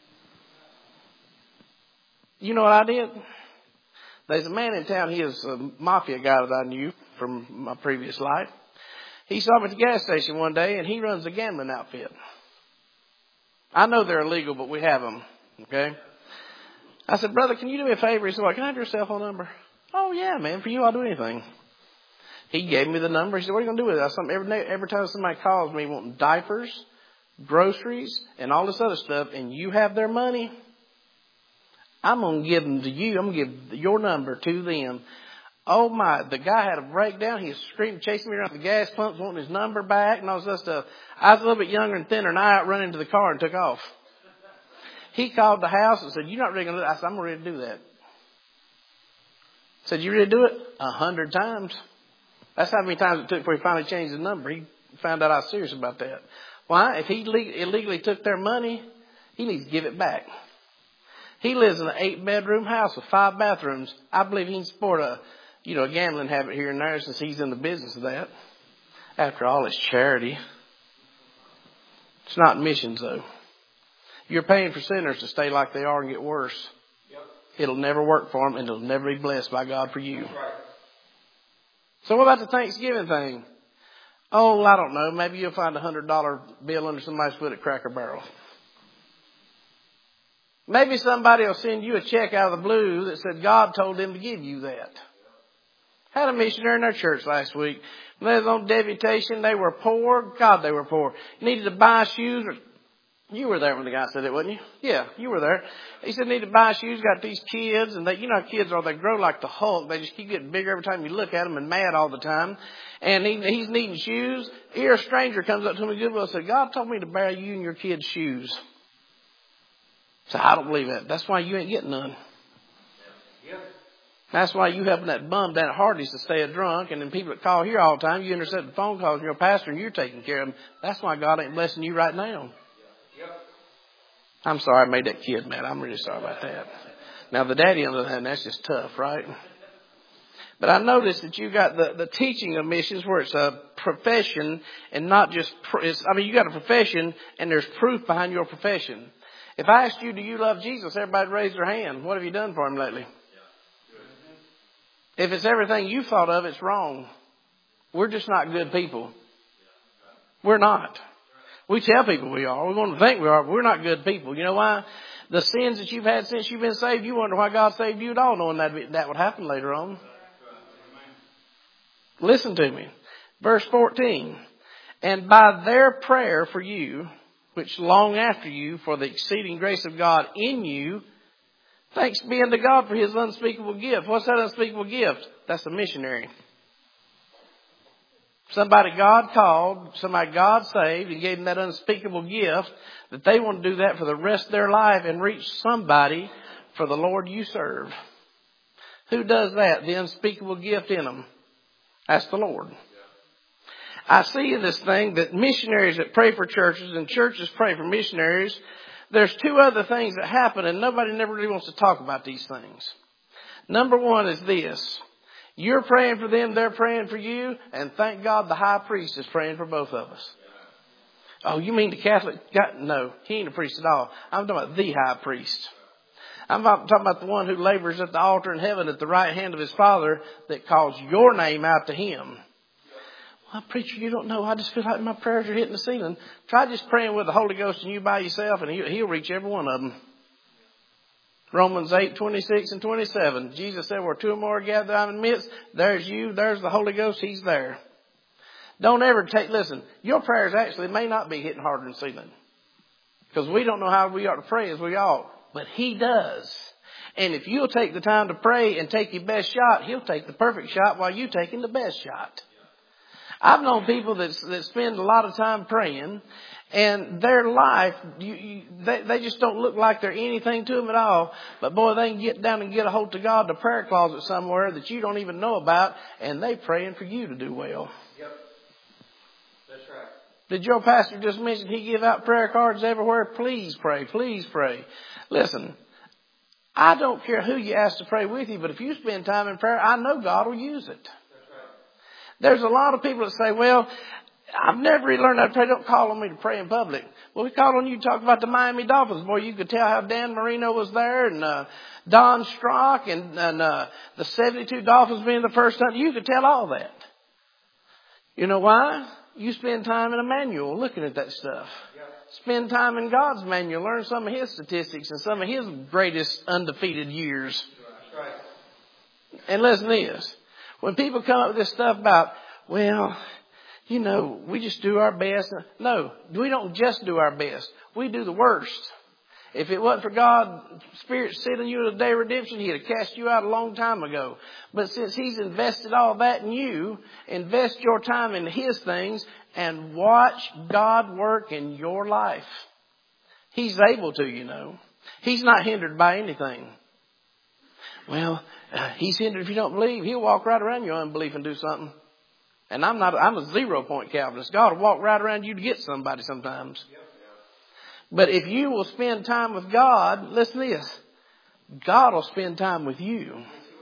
You know what I did? There's a man in town. He is a mafia guy that I knew from my previous life. He saw me at the gas station one day, and he runs a gambling outfit. I know they're illegal, but we have them. Okay? I said, brother, can you do me a favor? He said, well, can I have your cell phone number? Oh, yeah, man. For you, I'll do anything. He gave me the number. He said, what are you going to do with it? I said, every time somebody calls me wanting diapers, groceries, and all this other stuff, and you have their money, I'm going to give them to you. I'm going to give your number to them. Oh my, the guy had a breakdown. He was screaming, chasing me around the gas pumps, wanting his number back and all this stuff. I was a little bit younger and thinner, and I outrun into the car and took off. He called the house and said, "You're not really going to do that." I said, "I'm ready to do that." I said, "You ready to do it?" 100 times. That's how many times it took before he finally changed his number. He found out I was serious about that. Why? If he illegally took their money, he needs to give it back. He lives in an 8-bedroom house with 5 bathrooms. I believe he can support a gambling habit here and there since he's in the business of that. After all, it's charity. It's not missions, though. You're paying for sinners to stay like they are and get worse. Yep. It'll never work for them, and it'll never be blessed by God for you. That's right. So what about the Thanksgiving thing? Oh, I don't know. Maybe you'll find a $100 bill under somebody's foot at Cracker Barrel. Maybe somebody will send you a check out of the blue that said God told them to give you that. Had a missionary in our church last week. When they was on deputation, they were poor. God, they were poor. Needed to buy shoes. You were there when the guy said it, wasn't you? Yeah, you were there. He said, "Need to buy shoes." Got these kids, and they, how kids are. They grow like the Hulk. They just keep getting bigger every time you look at them and mad all the time. And he's needing shoes. Here a stranger comes up to him in Goodwill and said, "God told me to buy you and your kids shoes." So I don't believe that. That's why you ain't getting none. That's why you helping that bum down at Hardy's to stay a drunk, and then people that call here all the time, you intercept the phone calls from your pastor and you're taking care of them. That's why God ain't blessing you right now. I'm sorry I made that kid mad. I'm really sorry about that. Now the daddy on the other hand, that's just tough, right? But I noticed that you got the teaching of missions where it's a profession and not just, you got a profession and there's proof behind your profession. If I asked you, do you love Jesus? Everybody raise their hand. What have you done for him lately? If it's everything you thought of, it's wrong. We're just not good people. We're not. We tell people we are. We want to think we are, but we're not good people. You know why? The sins that you've had since you've been saved, you wonder why God saved you at all, knowing that would happen later on. Listen to me. Verse 14. "And by their prayer for you, which long after you for the exceeding grace of God in you, thanks be unto God for his unspeakable gift." What's that unspeakable gift? That's a missionary. Somebody God called, somebody God saved and gave them that unspeakable gift that they want to do that for the rest of their life and reach somebody for the Lord you serve. Who does that? The unspeakable gift in them. That's the Lord. I see in this thing that missionaries that pray for churches and churches pray for missionaries, there's 2 other things that happen and nobody never really wants to talk about these things. Number 1 is this. You're praying for them, they're praying for you, and thank God the high priest is praying for both of us. Oh, you mean the Catholic? No, he ain't a priest at all. I'm talking about the high priest. I'm talking about the one who labors at the altar in heaven at the right hand of his Father that calls your name out to him. "Well, preacher, you don't know. I just feel like my prayers are hitting the ceiling." Try just praying with the Holy Ghost and you by yourself, and he'll reach every one of them. Romans 8:26 and 27. Jesus said, "Where 2 or more are gathered, I'm in the midst." There's you. There's the Holy Ghost. He's there. Don't ever listen, your prayers actually may not be hitting harder than the ceiling. Because we don't know how we ought to pray as we ought. But he does. And if you'll take the time to pray and take your best shot, he'll take the perfect shot while you're taking the best shot. I've known people that spend a lot of time praying, and their life, they just don't look like they're anything to them at all. But boy, they can get down and get a hold to God in a prayer closet somewhere that you don't even know about, and they praying for you to do well. Yep, that's right. Did your pastor just mention he give out prayer cards everywhere? Please pray, please pray. Listen, I don't care who you ask to pray with you, but if you spend time in prayer, I know God will use it. There's a lot of people that say, "Well, I've never really learned how to pray. Don't call on me to pray in public." Well, we called on you to talk about the Miami Dolphins. Boy, you could tell how Dan Marino was there and Don Strock and the 72 Dolphins being the first time. You could tell all that. You know why? You spend time in a manual looking at that stuff. Spend time in God's manual. Learn some of his statistics and some of his greatest undefeated years. And listen to this. When people come up with this stuff about, "Well, we just do our best." No, we don't just do our best. We do the worst. If it wasn't for God, Spirit sealing you in the day of redemption, He'd have cast you out a long time ago. But since He's invested all that in you, invest your time in His things and watch God work in your life. He's able to, you know. He's not hindered by anything. Well, He's hindered if you don't believe. He'll walk right around your unbelief and do something. And I'm a 0 point Calvinist. God will walk right around you to get somebody sometimes. But if you will spend time with God, listen to this. God will spend time with you.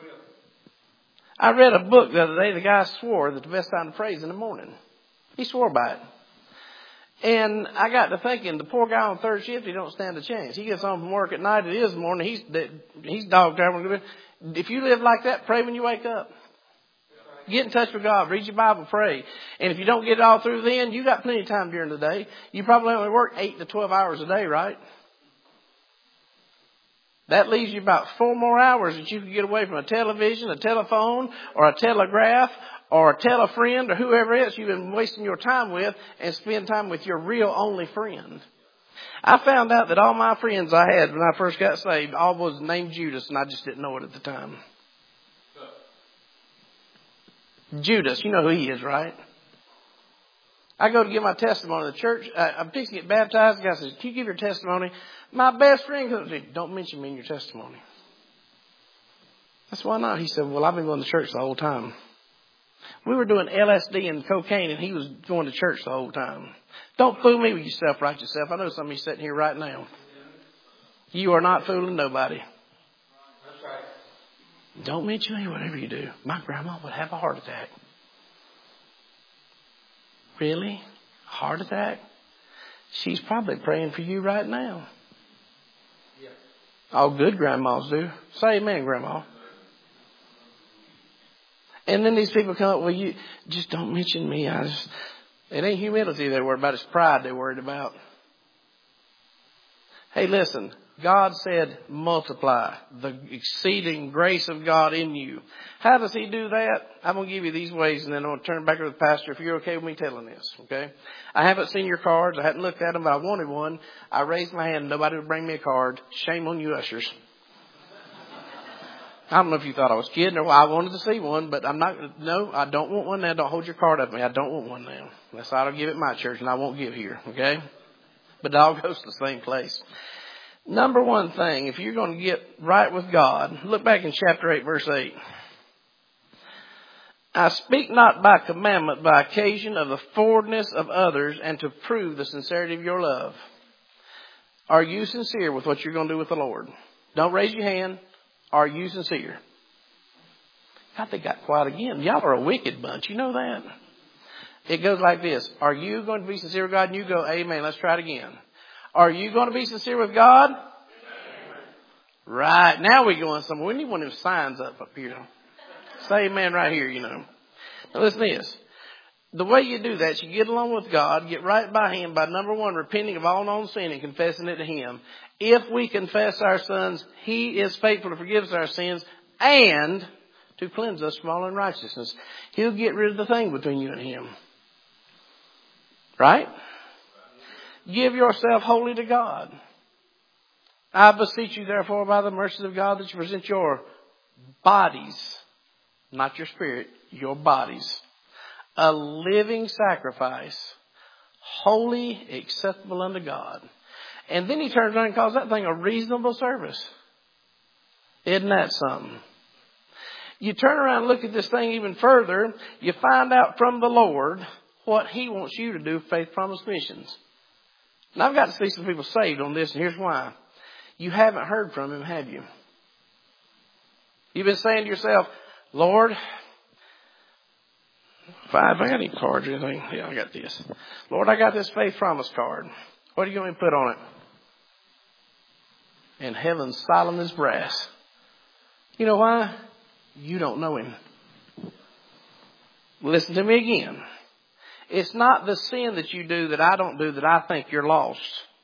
I read a book the other day. The guy swore that the best time to pray is in the morning. He swore by it. And I got to thinking, the poor guy on third shift, he don't stand a chance. He gets home from work at night. It is the morning. He's dog tired. If you live like that, pray when you wake up. Get in touch with God. Read your Bible. Pray. And if you don't get it all through then, you got plenty of time during the day. You probably only work 8 to 12 hours a day, right? That leaves you about 4 more hours that you can get away from a television, a telephone, or a telegraph, or a telefriend, or whoever else you've been wasting your time with, and spend time with your real only friend. I found out that all my friends I had when I first got saved all was named Judas, and I just didn't know it at the time. Judas, you know who he is, right? I go to give my testimony to the church. I'm fixing to get baptized. The guy says, "Can you give your testimony?" My best friend comes to me, "Don't mention me in your testimony." That's why not. He said, "Well, I've been going to church the whole time." We were doing LSD and cocaine, and he was going to church the whole time. Don't fool me with your self-righteous self. I know some of you sitting here right now. You are not fooling nobody. That's right. Don't mention me, whatever you do. My grandma would have a heart attack. Really? Heart attack? She's probably praying for you right now. Yeah. All good grandmas do. Say amen, Grandma. And then these people come up, "Well, you just don't mention me." It ain't humility they're worried about. It's pride they're worried about. Hey, listen. God said, multiply the exceeding grace of God in you. How does He do that? I'm going to give you these ways, and then I'm going to turn it back over to the pastor if you're okay with me telling this, okay? I haven't seen your cards. I hadn't looked at them, but I wanted one. I raised my hand. Nobody would bring me a card. Shame on you ushers. I don't know if you thought I was kidding or I wanted to see one, but I'm not. No, I don't want one now. Don't hold your card up to me. I don't want one now. That's how I'll give at my church, and I won't give here, okay? But it all goes to the same place. Number one thing, if you're going to get right with God, look back in chapter 8, verse 8. "I speak not by commandment, by occasion of the forwardness of others, and to prove the sincerity of your love." Are you sincere with what you're going to do with the Lord? Don't raise your hand. Are you sincere? God, they got quiet again. Y'all are a wicked bunch. You know that? It goes like this. Are you going to be sincere with God? And you go, amen. Let's try it again. Are you going to be sincere with God? Amen. Right. Now we're going somewhere. We need one of them signs up here. Say amen right here, you know. Now listen to this. The way you do that is you get along with God, get right by Him by, number one, repenting of all known sin and confessing it to Him. If we confess our sins, He is faithful to forgive us our sins and to cleanse us from all unrighteousness. He'll get rid of the thing between you and Him. Right? Give yourself wholly to God. "I beseech you, therefore, by the mercies of God, that you present your bodies," not your spirit, your bodies, "a living sacrifice, holy, acceptable unto God." And then He turns around and calls that thing a reasonable service. Isn't that something? You turn around and look at this thing even further, you find out from the Lord what He wants you to do for Faith Promise Missions. Now, I've got to see some people saved on this, and here's why. You haven't heard from Him, have you? You've been saying to yourself, "Lord, if I got any cards or anything, yeah, I got this. Lord, I got this Faith Promise card. What do you want me to put on it?" And heaven's silent as brass. You know why? You don't know Him. Listen to me again. It's not the sin that you do that I don't do that I think you're lost.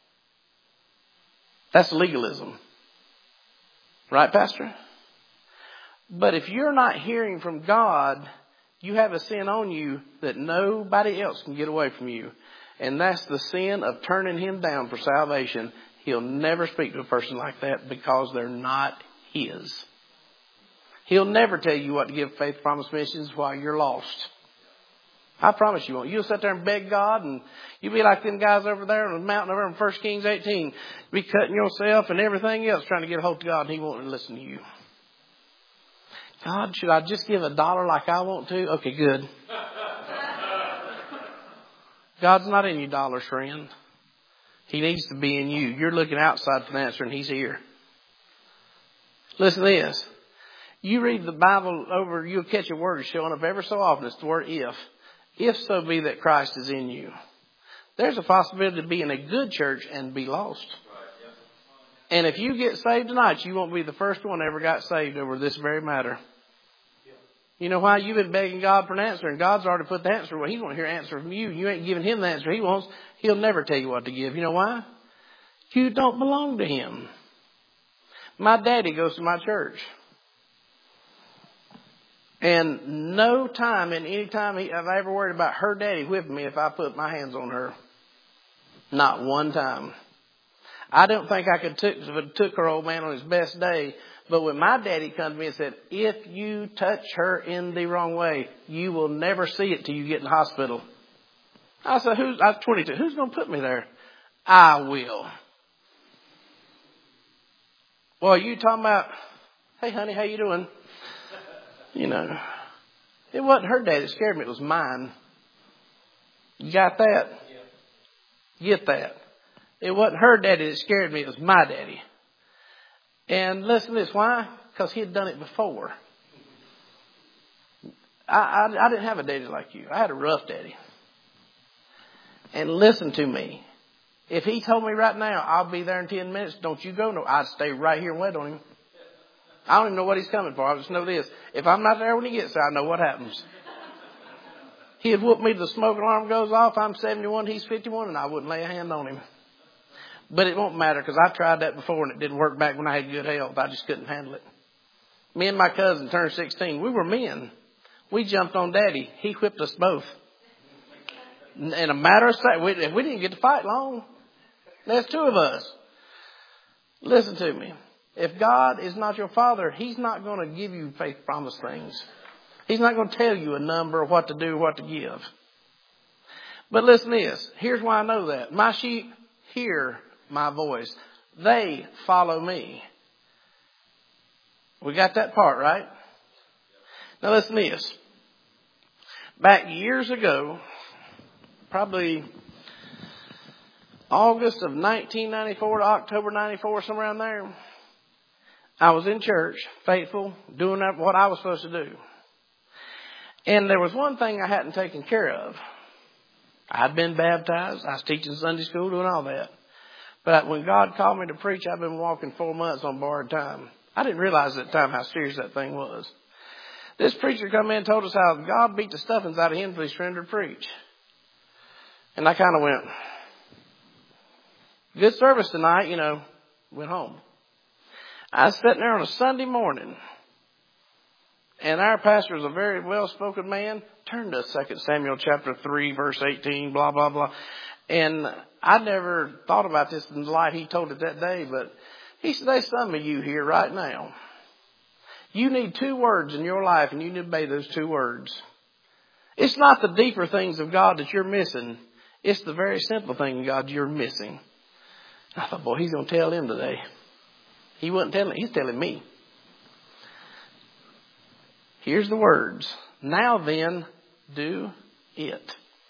That's legalism. Right, Pastor? But if you're not hearing from God, you have a sin on you that nobody else can get away from you. And that's the sin of turning Him down for salvation. He'll never speak to a person like that because they're not His. He'll never tell you what to give Faith Promise Missions while you're lost. I promise you won't. You'll sit there and beg God, and you'll be like them guys over there on the mountain over in 1 Kings 18. Be cutting yourself and everything else trying to get a hold of God, and He won't listen to you. God, should I just give $1 like I want to? Okay, good. God's not in your dollars, friend. He needs to be in you. You're looking outside for the answer, and He's here. Listen to this. You read the Bible over, you'll catch a word showing up ever so often. It's the word if. If so be that Christ is in you. There's a possibility to be in a good church and be lost. And if you get saved tonight, you won't be the first one ever got saved over this very matter. You know why? You've been begging God for an answer, and God's already put the answer. Well, He won't hear an answer from you. You ain't giving Him the answer He wants. He'll never tell you what to give. You know why? You don't belong to Him. My daddy goes to my church. And no time in any time I've ever worried about her daddy whipping me if I put my hands on her. Not one time. I don't think I could took her old man on his best day. But when my daddy come to me and said, if you touch her in the wrong way, you will never see it till you get in the hospital. I said, I was 22. Who's going to put me there? I will. Well, you talking about, hey, honey, how you doing? You know, it wasn't her daddy that scared me. It was mine. You got that? Yeah. Get that. It wasn't her daddy that scared me. It was my daddy. And listen to this. Why? Because he had done it before. I didn't have a daddy like you. I had a rough daddy. And listen to me. If he told me right now, I'll be there in 10 minutes, don't you go. No, I'd stay right here and wait on him. I don't even know what he's coming for. I just know this. If I'm not there when he gets there, I know what happens. He'd whoop me till the smoke alarm goes off. I'm 71, he's 51, and I wouldn't lay a hand on him. But it won't matter because I tried that before and it didn't work back when I had good health. I just couldn't handle it. Me and my cousin turned 16. We were men. We jumped on Daddy. He whipped us both. In a matter of seconds. We didn't get to fight long. There's two of us. Listen to me. If God is not your Father, He's not going to give you faith promise things. He's not going to tell you a number, what to do, what to give. But listen to this. Here's why I know that. My sheep hear my voice. They follow me. We got that part, right? Now listen to this. Back years ago, probably August of 1994 to October 94, somewhere around there, I was in church, faithful, doing what I was supposed to do. And there was one thing I hadn't taken care of. I'd been baptized. I was teaching Sunday school, doing all that. But when God called me to preach, I've been walking 4 months on borrowed time. I didn't realize at the time how serious that thing was. This preacher come in and told us how God beat the stuffings out of him for his friend to preach. And I kind of went, good service tonight, went home. I was sitting there on a Sunday morning, and our pastor is a very well-spoken man. Turn to 2 Samuel chapter 3, verse 18, blah, blah, blah. And I never thought about this in the light he told it that day, but he said, there's some of you here right now. You need 2 words in your life, and you need to obey those 2 words. It's not the deeper things of God that you're missing. It's the very simple thing of God you're missing. I thought, boy, he's going to tell him today. He wasn't telling, he's telling me. Here's the words. Now then, do it.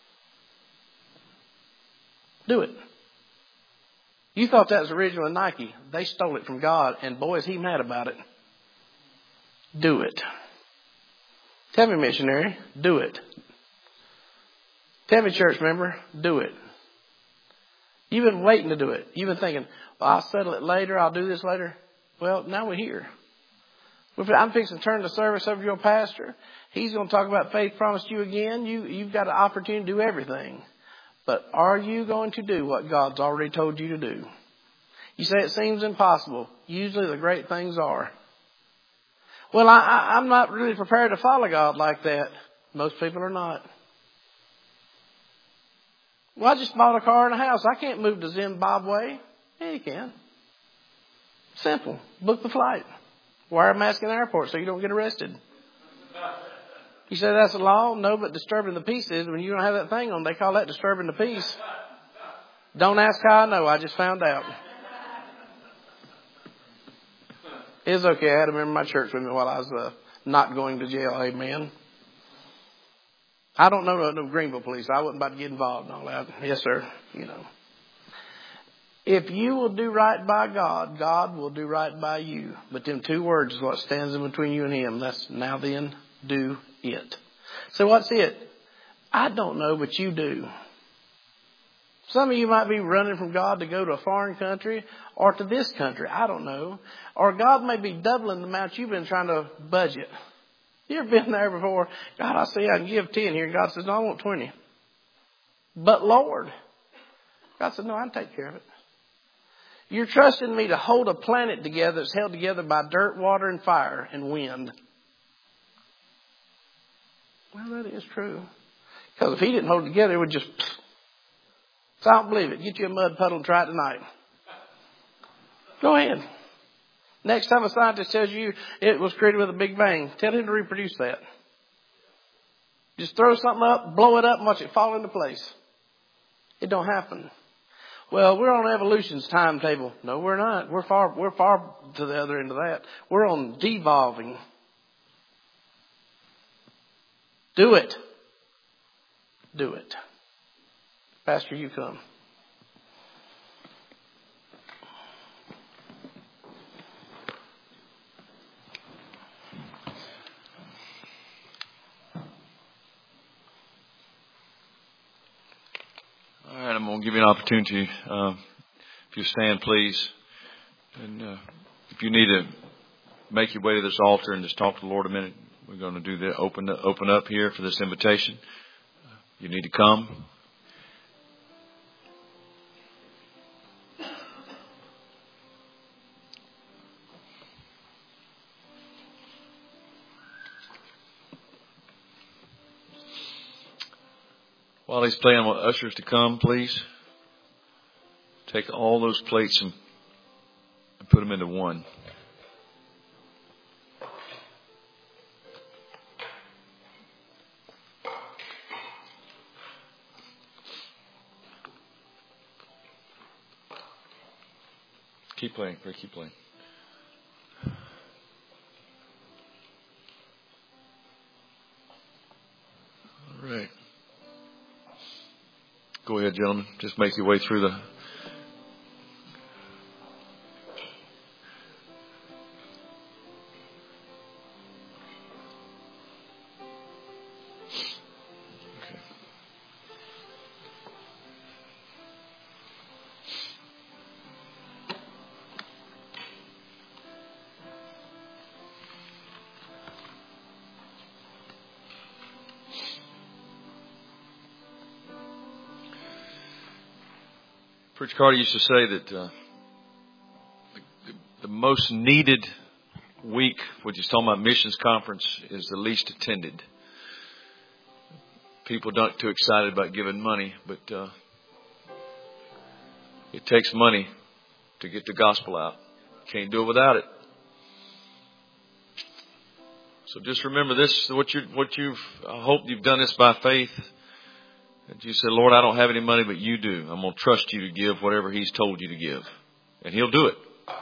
Do it. You thought that was original in Nike. They stole it from God, and boy, is He mad about it. Do it. Tell me, missionary, do it. Tell me, church member, do it. You've been waiting to do it. You've been thinking, well, I'll settle it later. I'll do this later. Well, now we're here. I'm fixing to turn the service over to your pastor. He's going to talk about faith promised you again. You've got an opportunity to do everything. But are you going to do what God's already told you to do? You say it seems impossible. Usually the great things are. Well, I'm not really prepared to follow God like that. Most people are not. Well, I just bought a car and a house. I can't move to Zimbabwe. Yeah, you can. Simple. Book the flight. Wear a mask in the airport so you don't get arrested. You say that's the law? No, but disturbing the peace is. When you don't have that thing on, they call that disturbing the peace. Don't ask how I know. I just found out. It's okay. I had a member of my church with me while I was not going to jail. Amen. I don't know no Greenville police. I wasn't about to get involved in all that. Yes, sir. You know. If you will do right by God, God will do right by you. But them two words is what stands in between you and Him. That's now then, do it. So what's it? I don't know, but you do. Some of you might be running from God to go to a foreign country or to this country. I don't know. Or God may be doubling the amount you've been trying to budget. You ever been there before? God, I say I can give 10 here. And God says, no, I want 20. But Lord, God said, no, I can take care of it. You're trusting me to hold a planet together that's held together by dirt, water, and fire and wind. Well, that is true. Because if He didn't hold it together, it would just... So I don't believe it. Get you a mud puddle and try it tonight. Go ahead. Next time a scientist tells you it was created with a big bang, tell him to reproduce that. Just throw something up, blow it up, and watch it fall into place. It don't happen. Well, we're on evolution's timetable. No, we're not. We're far to the other end of that. We're on devolving. Do it. Do it. Pastor, you come. All right, I'm going to give you an opportunity. If you stand, please. And if you need to make your way to this altar and just talk to the Lord a minute, we're going to do the open up here for this invitation. You need to come. While he's playing, I want ushers to come, please. Take all those plates and put them into one. Keep playing, Rick, keep playing. All right. Go ahead, gentlemen. Just make your way through the... Preacher Carter used to say that the most needed week, which is talking about missions conference, is the least attended. People aren't too excited about giving money, but it takes money to get the gospel out. Can't do it without it. So just remember this: I hope you've done this by faith. And you say, Lord, I don't have any money, but you do. I'm going to trust you to give whatever He's told you to give. And He'll do it.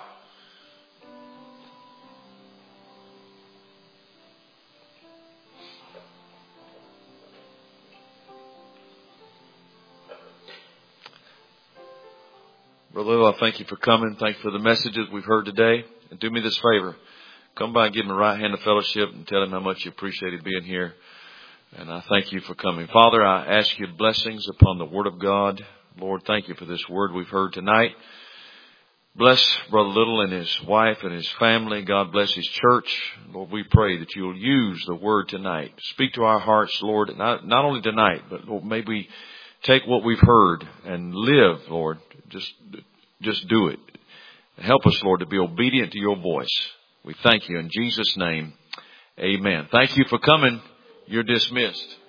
Brother Little, I thank you for coming. Thank you for the messages we've heard today. And do me this favor. Come by and give Him a right hand of fellowship and tell Him how much you appreciated being here. And I thank you for coming. Father, I ask you blessings upon the Word of God. Lord, thank you for this word we've heard tonight. Bless Brother Little and his wife and his family. God bless his church. Lord, we pray that you'll use the word tonight. Speak to our hearts, Lord, not only tonight, but Lord, may we take what we've heard and live, Lord. Just do it. Help us, Lord, to be obedient to your voice. We thank you in Jesus' name. Amen. Thank you for coming. You're dismissed.